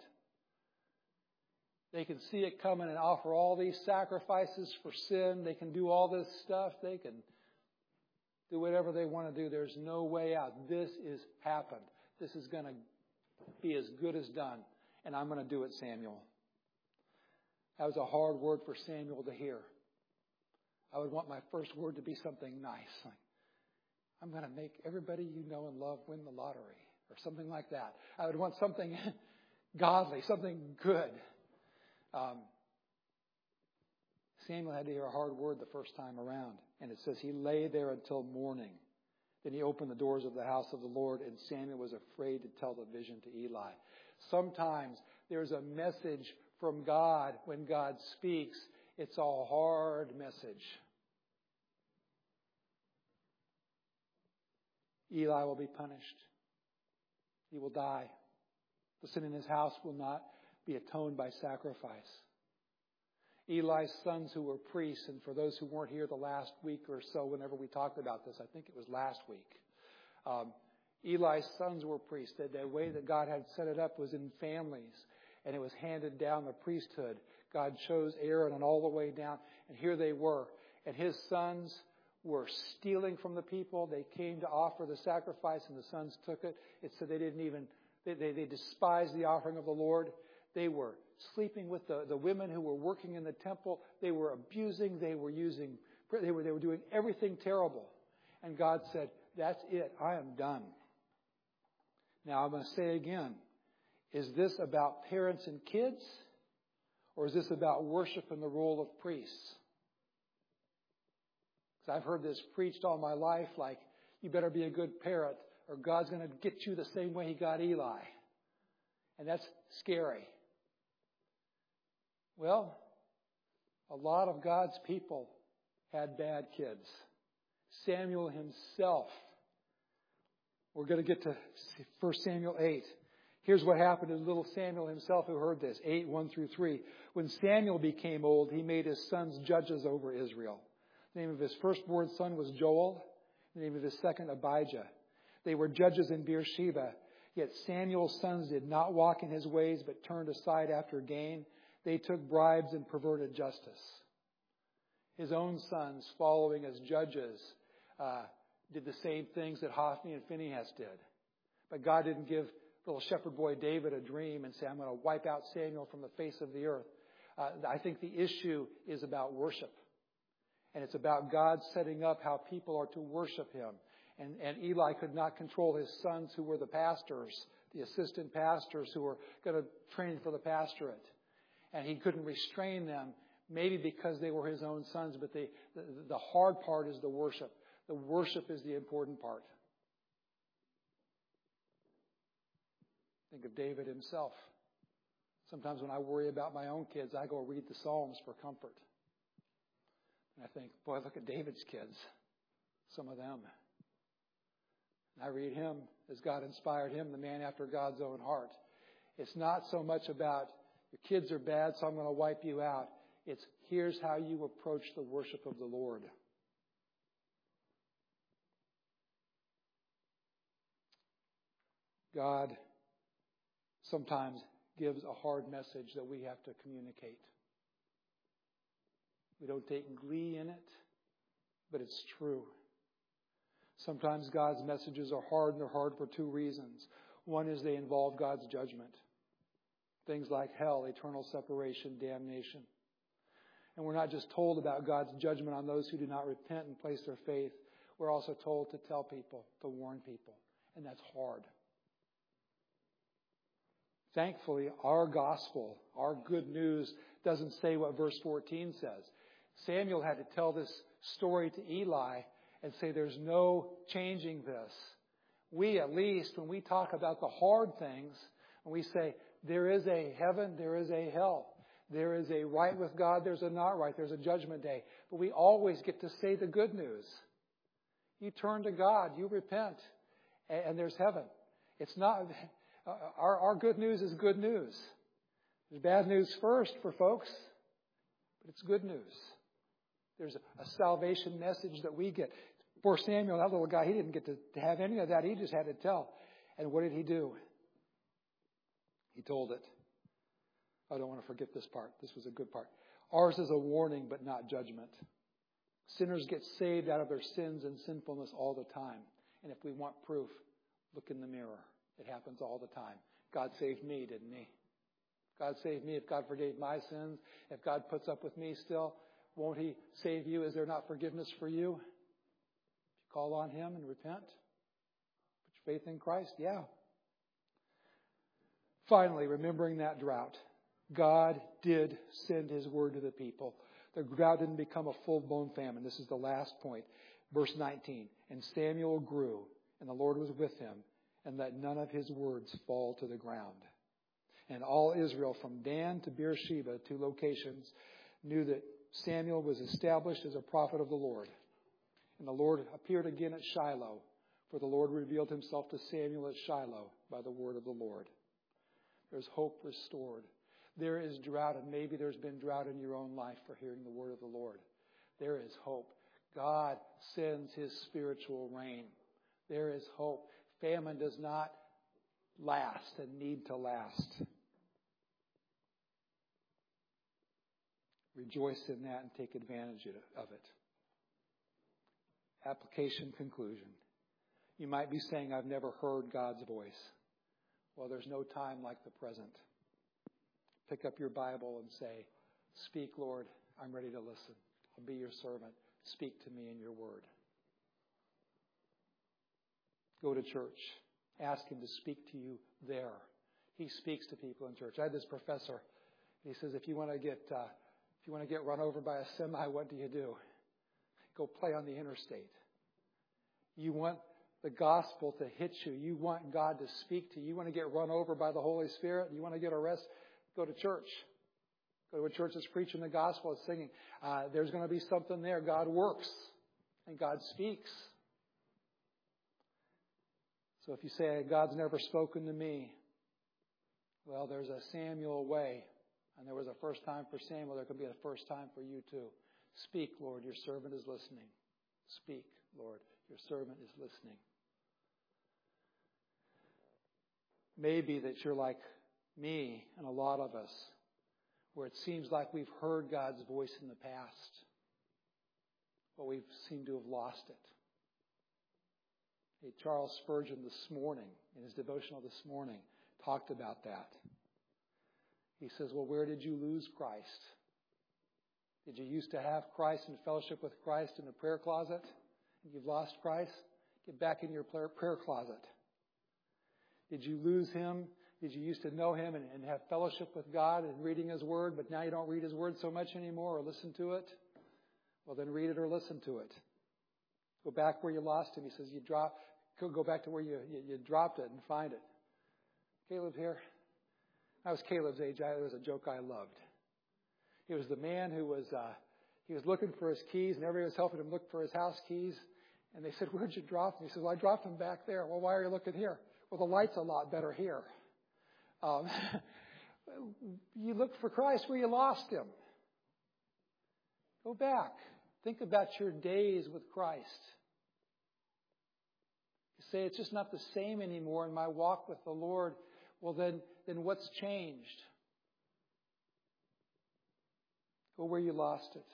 They can see it coming and offer all these sacrifices for sin. They can do all this stuff. They can do whatever they want to do. There's no way out. This is happened. This is going to be as good as done. And I'm going to do it, Samuel. That was a hard word for Samuel to hear. I would want my first word to be something nice. Like, I'm going to make everybody you know and love win the lottery. Or something like that. I would want something godly, something good. Samuel had to hear a hard word the first time around. And it says he lay there until morning. Then he opened the doors of the house of the Lord, and Samuel was afraid to tell the vision to Eli. Sometimes there's a message from God when God speaks. It's a hard message. Eli will be punished. He will die. The sin in his house will not be atoned by sacrifice. Eli's sons who were priests, and for those who weren't here the last week or so, whenever we talked about this, I think it was last week. Eli's sons were priests. The way that God had set it up was in families, and it was handed down the priesthood. God chose Aaron and all the way down, and here they were. And his sons were stealing from the people. They came to offer the sacrifice, and the sons took it. It said they despised the offering of the Lord. They were sleeping with the women who were working in the temple. They were abusing. They were doing everything terrible. And God said, that's it. I am done. Now I'm going to say again, is this about parents and kids? Or is this about worship and the role of priests? Because I've heard this preached all my life, like, you better be a good parent or God's going to get you the same way he got Eli. And that's scary. Well, a lot of God's people had bad kids. Samuel himself. We're going to get to 1 Samuel 8. Here's what happened to little Samuel himself who heard this. 8, 1 through 3. When Samuel became old, he made his sons judges over Israel. The name of his firstborn son was Joel, The name of his second, Abijah. They were judges in Beersheba. Yet Samuel's sons did not walk in his ways, but turned aside after gain. They took bribes and perverted justice. His own sons, following as judges, did the same things that Hophni and Phinehas did. But God didn't give little shepherd boy David a dream and say, I'm going to wipe out Samuel from the face of the earth. I think the issue is about worship. And it's about God setting up how people are to worship Him. And Eli could not control his sons who were the pastors, the assistant pastors who were going to train for the pastorate. And he couldn't restrain them, maybe because they were his own sons. But the hard part is the worship. The worship is the important part. Think of David himself. Sometimes when I worry about my own kids, I go read the Psalms for comfort. And I think, boy, look at David's kids. Some of them. And I read him as God inspired him, the man after God's own heart. It's not so much about your kids are bad, so I'm going to wipe you out. It's here's how you approach the worship of the Lord. God sometimes gives a hard message that we have to communicate. We don't take glee in it, but it's true. Sometimes God's messages are hard, and they're hard for two reasons. One is they involve God's judgment. Things like hell, eternal separation, damnation. And we're not just told about God's judgment on those who do not repent and place their faith. We're also told to tell people, to warn people. And that's hard. Thankfully, our gospel, our good news, doesn't say what verse 14 says. Samuel had to tell this story to Eli and say there's no changing this. We, at least, when we talk about the hard things, when we say there is a heaven, there is a hell. There is a right with God, there's a not right. There's a judgment day. But we always get to say the good news. You turn to God, you repent, and there's heaven. It's not... Our good news is good news. There's bad news first for folks, but it's good news. There's a salvation message that we get. Poor Samuel, that little guy, he didn't get to have any of that. He just had to tell. And what did he do? He told it. I don't want to forget this part. This was a good part. Ours is a warning, but not judgment. Sinners get saved out of their sins and sinfulness all the time. And if we want proof, look in the mirror. It happens all the time. God saved me, didn't He? God saved me. If God forgave my sins, if God puts up with me still, won't He save you? Is there not forgiveness for you? If you call on Him and repent, put your faith in Christ, yeah. Finally, remembering that drought. God did send His word to the people. The drought didn't become a full-blown famine. This is the last point. Verse 19. And Samuel grew, and the Lord was with him, and let none of his words fall to the ground. And all Israel, from Dan to Beersheba, 2 locations, knew that Samuel was established as a prophet of the Lord. And the Lord appeared again at Shiloh, for the Lord revealed Himself to Samuel at Shiloh by the word of the Lord. There's hope restored. There is drought, and maybe there's been drought in your own life for hearing the word of the Lord. There is hope. God sends His spiritual rain. There is hope. Famine does not last and need to last. Rejoice in that and take advantage of it. Application conclusion. You might be saying, I've never heard God's voice. Well, there's no time like the present. Pick up your Bible and say, speak, Lord, I'm ready to listen. I'll be your servant. Speak to me in your word. Go to church. Ask Him to speak to you there. He speaks to people in church. I had this professor. He says, if you want to get run over by a semi, what do? Go play on the interstate. You want the gospel to hit you. You want God to speak to you. You want to get run over by the Holy Spirit. You want to get arrested. Go to church. Go to a church that's preaching the gospel and singing. There's going to be something there. God works and God speaks. So if you say, God's never spoken to me, well, there's a Samuel way. And there was a first time for Samuel. There could be a first time for you too. Speak, Lord. Your servant is listening. Speak, Lord. Your servant is listening. Maybe that you're like me and a lot of us, where it seems like we've heard God's voice in the past, but we've seemed to have lost it. Hey, Charles Spurgeon this morning, in his devotional this morning, talked about that. He says, well, where did you lose Christ? Did you used to have Christ and fellowship with Christ in the prayer closet? And you've lost Christ? Get back in your prayer closet. Did you lose Him? Did you used to know Him and have fellowship with God and reading His Word, but now you don't read His Word so much anymore or listen to it? Well, then read it or listen to it. Go back where you lost Him. He says, go back to where you dropped it and find it. Caleb here? I was Caleb's age. There was a joke I loved. It was the man who was he was looking for his keys, and everybody was helping him look for his house keys. And they said, where'd you drop them? He said, well, I dropped them back there. Well, why are you looking here? Well, the light's a lot better here. You look for Christ where you lost Him. Go back. Think about your days with Christ. You say, it's just not the same anymore in my walk with the Lord. Well, then what's changed? Go where you lost it.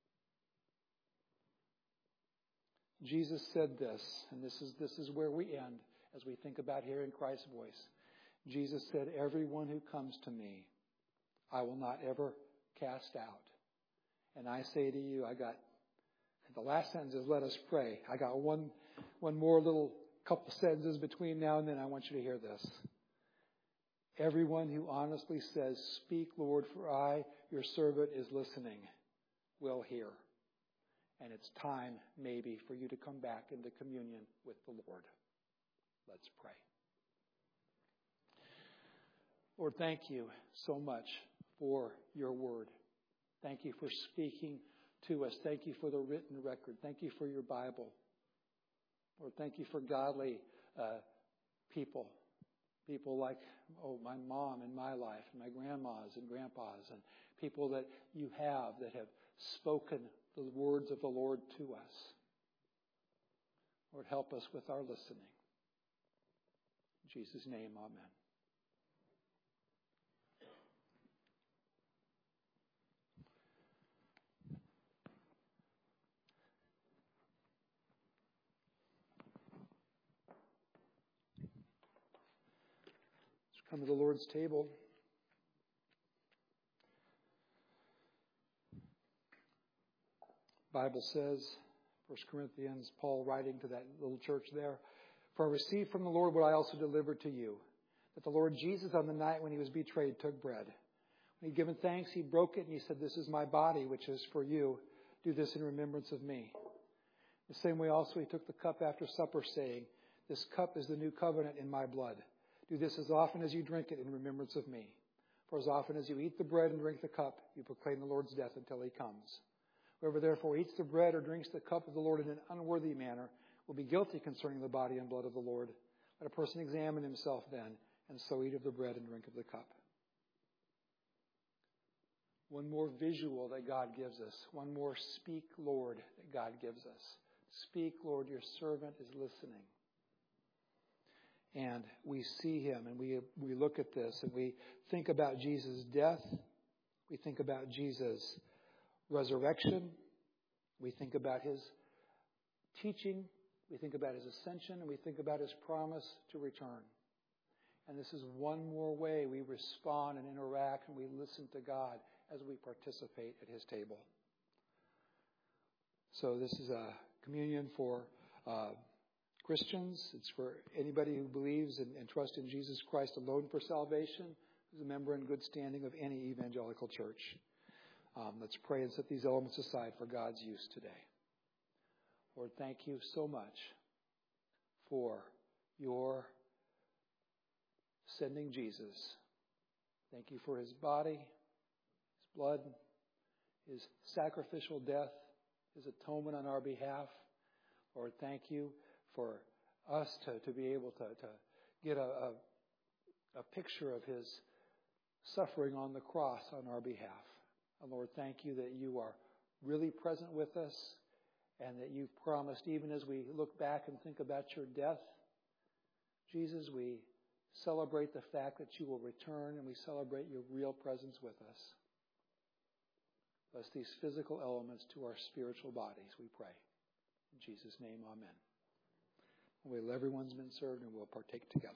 Jesus said this, and this is where we end as we think about hearing Christ's voice. Jesus said, everyone who comes to me, I will not ever cast out. And I say to you, the last sentence is, let us pray. I got one more little couple sentences between now and then. I want you to hear this. Everyone who honestly says, speak, Lord, for I, your servant, is listening, will hear. And it's time, maybe, for you to come back into communion with the Lord. Let's pray. Lord, thank you so much for your word. Thank you for speaking to us. Thank you for the written record. Thank you for your Bible. Lord, thank you for godly people. People like, my mom in my life, and my grandmas and grandpas, and people that you have that have spoken the words of the Lord to us. Lord, help us with our listening. In Jesus' name, amen. Let's come to the Lord's table. Bible says, 1 Corinthians, Paul writing to that little church there, for I received from the Lord what I also delivered to you, that the Lord Jesus on the night when He was betrayed took bread. When He had given thanks, He broke it and He said, this is my body, which is for you. Do this in remembrance of me. The same way also He took the cup after supper, saying, this cup is the new covenant in my blood. Do this as often as you drink it in remembrance of me. For as often as you eat the bread and drink the cup, you proclaim the Lord's death until He comes. Whoever therefore eats the bread or drinks the cup of the Lord in an unworthy manner will be guilty concerning the body and blood of the Lord. Let a person examine himself then, and so eat of the bread and drink of the cup. One more visual that God gives us. One more speak, Lord, that God gives us. Speak, Lord, your servant is listening. And we see Him, and we look at this, and we think about Jesus' death. We think about Jesus' resurrection. We think about His teaching. We think about His ascension, and we think about His promise to return. And this is one more way we respond and interact and we listen to God as we participate at His table. So this is a communion for Christians. It's for anybody who believes and trusts in Jesus Christ alone for salvation, who's a member in good standing of any evangelical church. Let's pray and set these elements aside for God's use today. Lord, thank you so much for your sending Jesus. Thank you for His body, His blood, His sacrificial death, His atonement on our behalf. Lord, thank you for us to be able to get a picture of His suffering on the cross on our behalf. And Lord, thank you that you are really present with us and that you've promised, even as we look back and think about your death, Jesus, we celebrate the fact that you will return, and we celebrate your real presence with us. Bless these physical elements to our spiritual bodies, we pray. In Jesus' name, amen. Well, everyone's been served, and we'll partake together.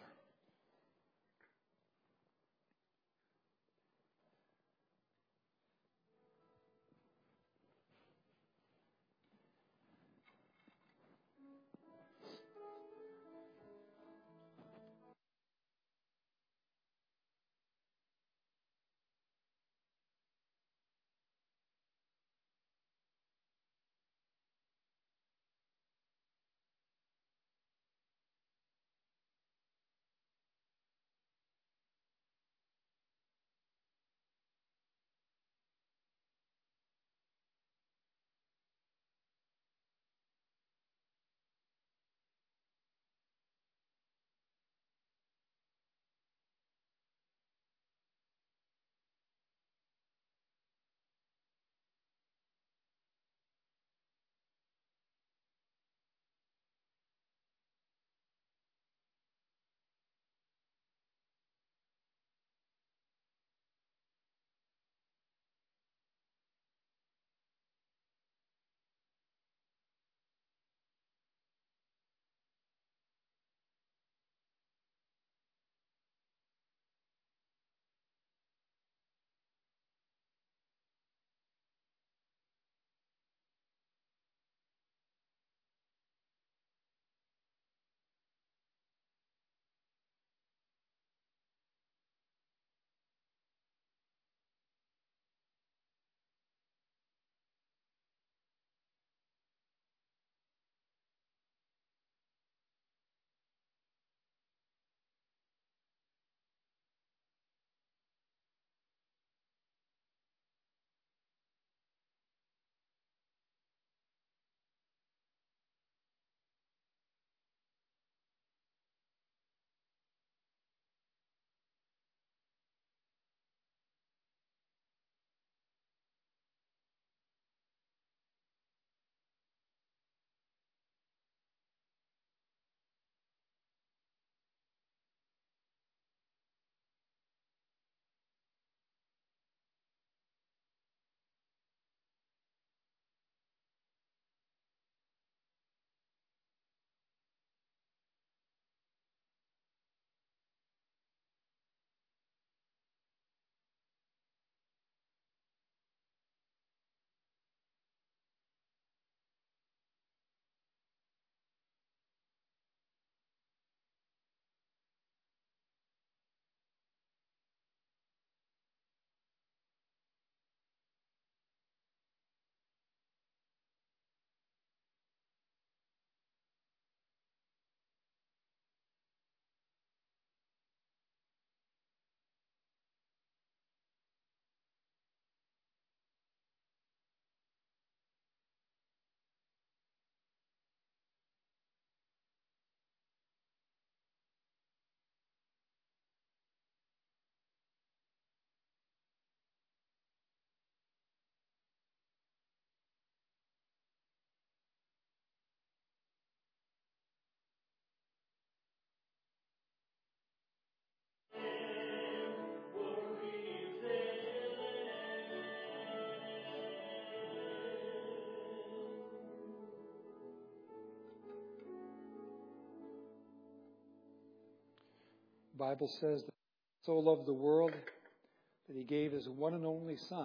The Bible says that so loved the world that he gave his one and only Son,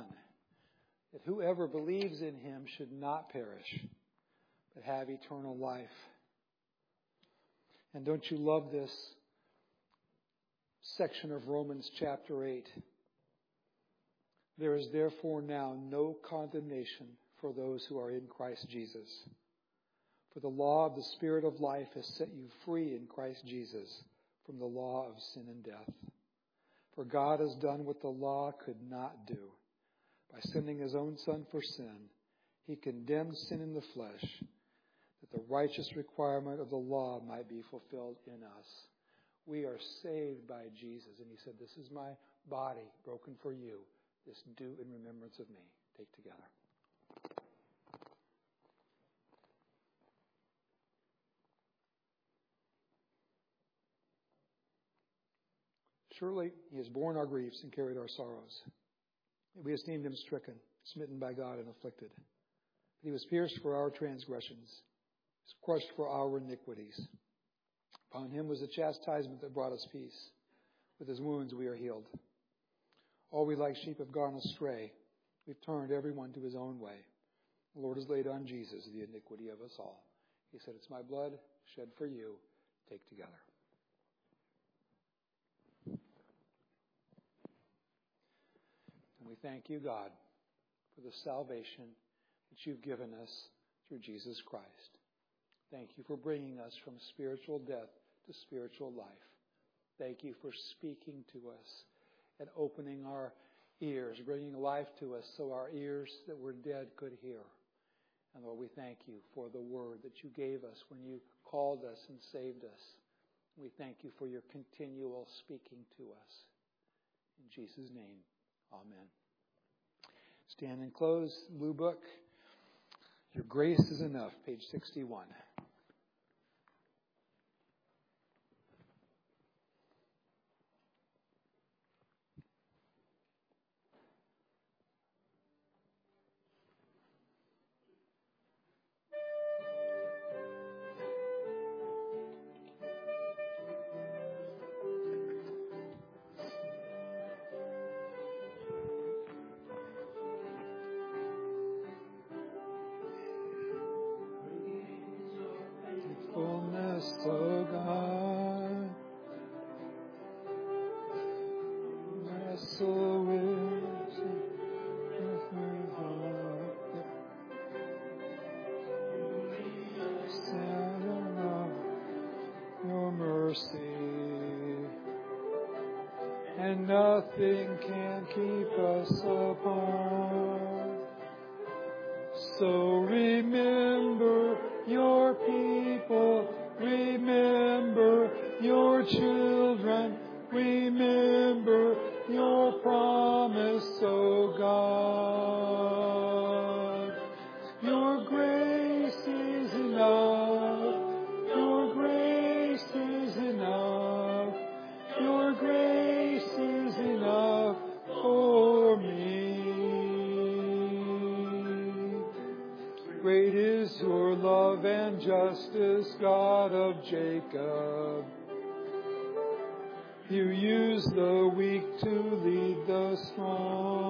that whoever believes in him should not perish, but have eternal life. And don't you love this section of Romans chapter 8? There is therefore now no condemnation for those who are in Christ Jesus. For the law of the Spirit of life has set you free in Christ Jesus from the law of sin and death. For God has done what the law could not do. By sending his own Son for sin, he condemned sin in the flesh, that the righteous requirement of the law might be fulfilled in us. We are saved by Jesus. And he said, this is my body broken for you. This do in remembrance of me. Take together. Surely he has borne our griefs and carried our sorrows. We esteemed him stricken, smitten by God, and afflicted. But he was pierced for our transgressions, he was crushed for our iniquities. Upon him was the chastisement that brought us peace. With his wounds we are healed. All we like sheep have gone astray. We've turned everyone to his own way. The Lord has laid on Jesus the iniquity of us all. He said, it's my blood shed for you. Take together. And we thank you, God, for the salvation that you've given us through Jesus Christ. Thank you for bringing us from spiritual death to spiritual life. Thank you for speaking to us and opening our ears, bringing life to us so our ears that were dead could hear. And Lord, we thank you for the word that you gave us when you called us and saved us. We thank you for your continual speaking to us. In Jesus' name, amen. Stand and close. Blue book. Your grace is enough. Page 61. Oh God, my soul will sing of your mercy, and nothing can keep us apart. So remember your people. Remember your children. Remember your promise, O God. Your grace is enough. Your grace is enough. Your grace is enough for me. Great is your love and justice, God of Jacob. You use the weak to lead the strong.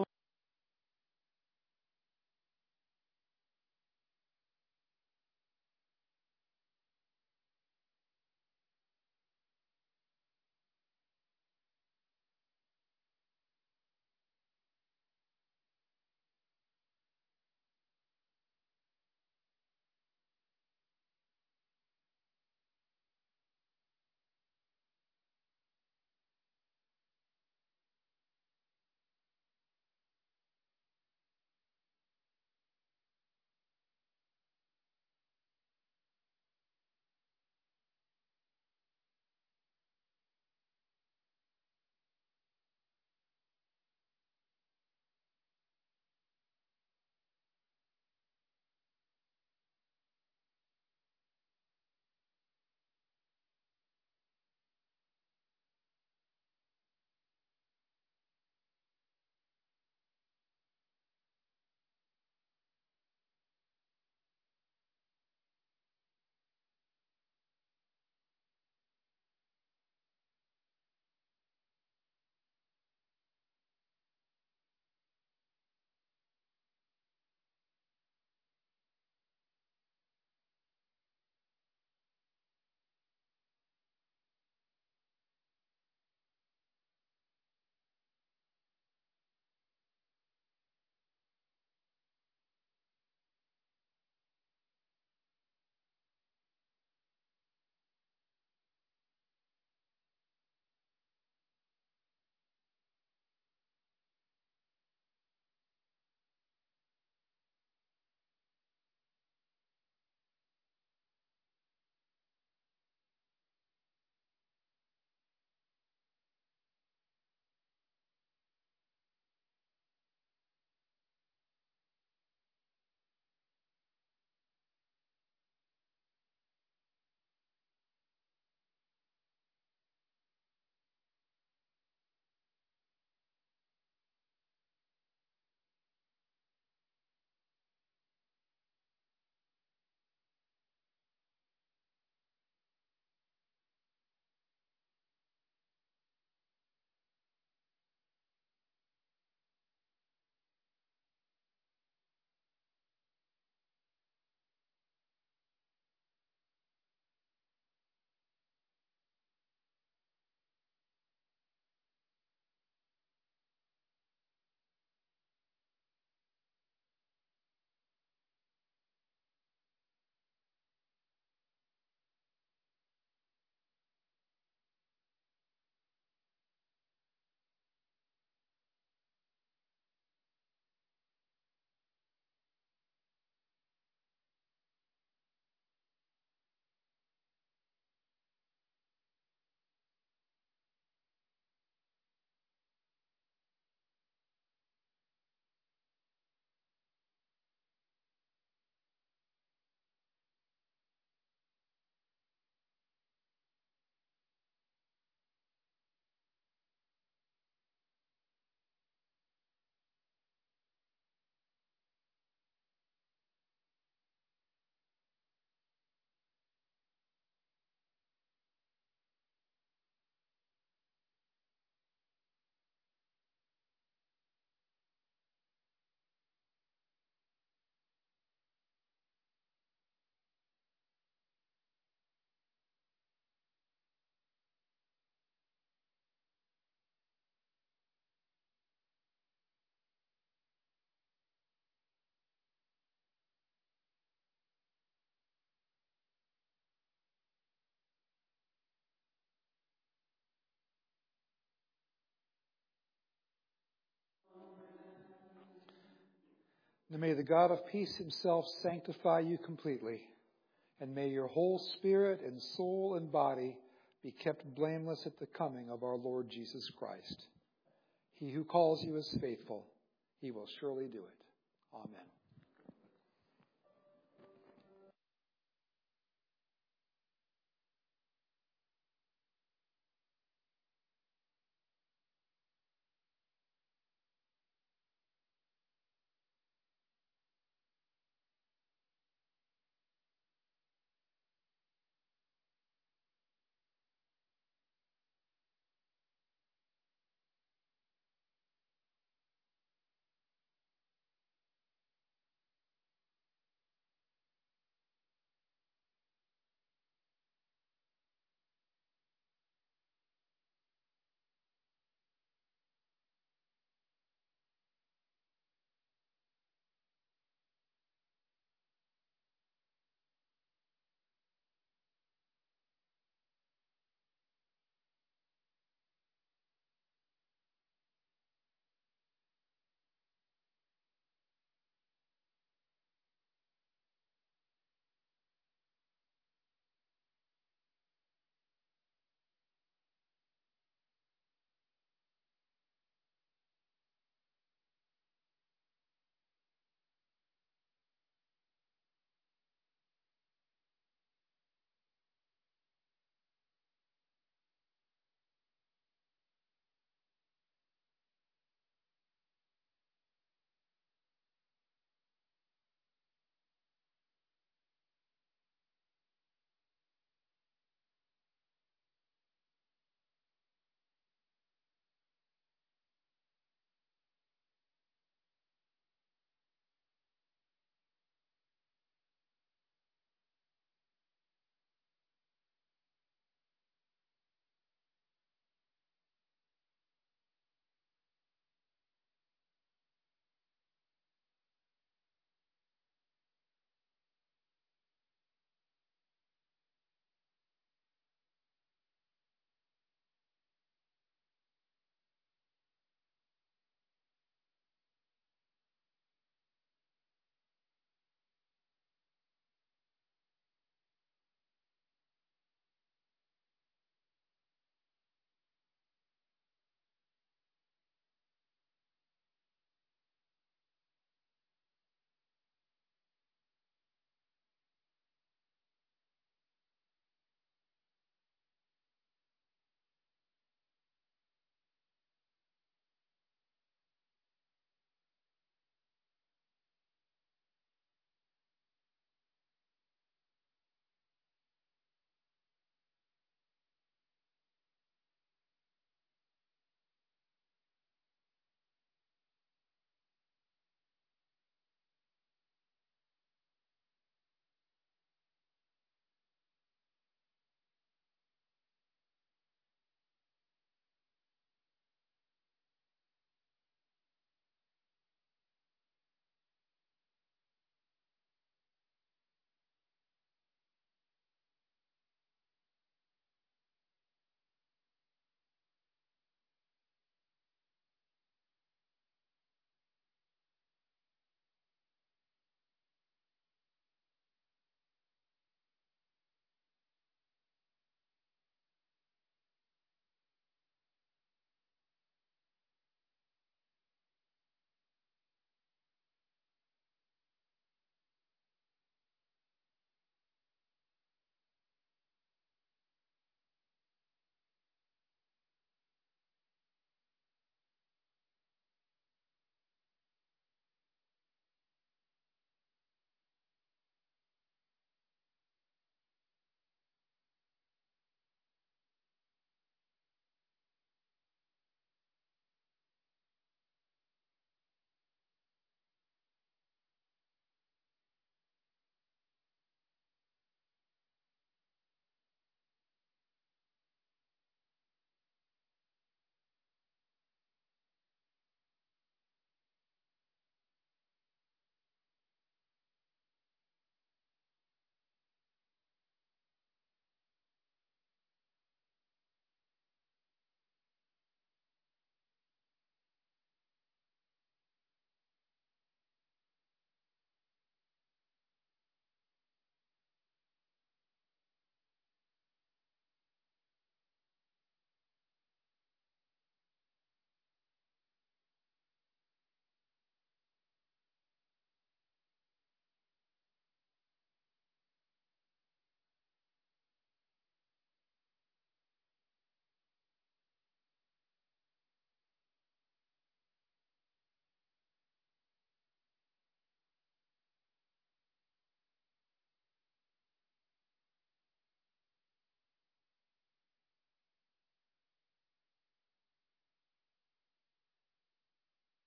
And may the God of peace himself sanctify you completely, and may your whole spirit and soul and body be kept blameless at the coming of our Lord Jesus Christ. He who calls you is faithful. He will surely do it. Amen.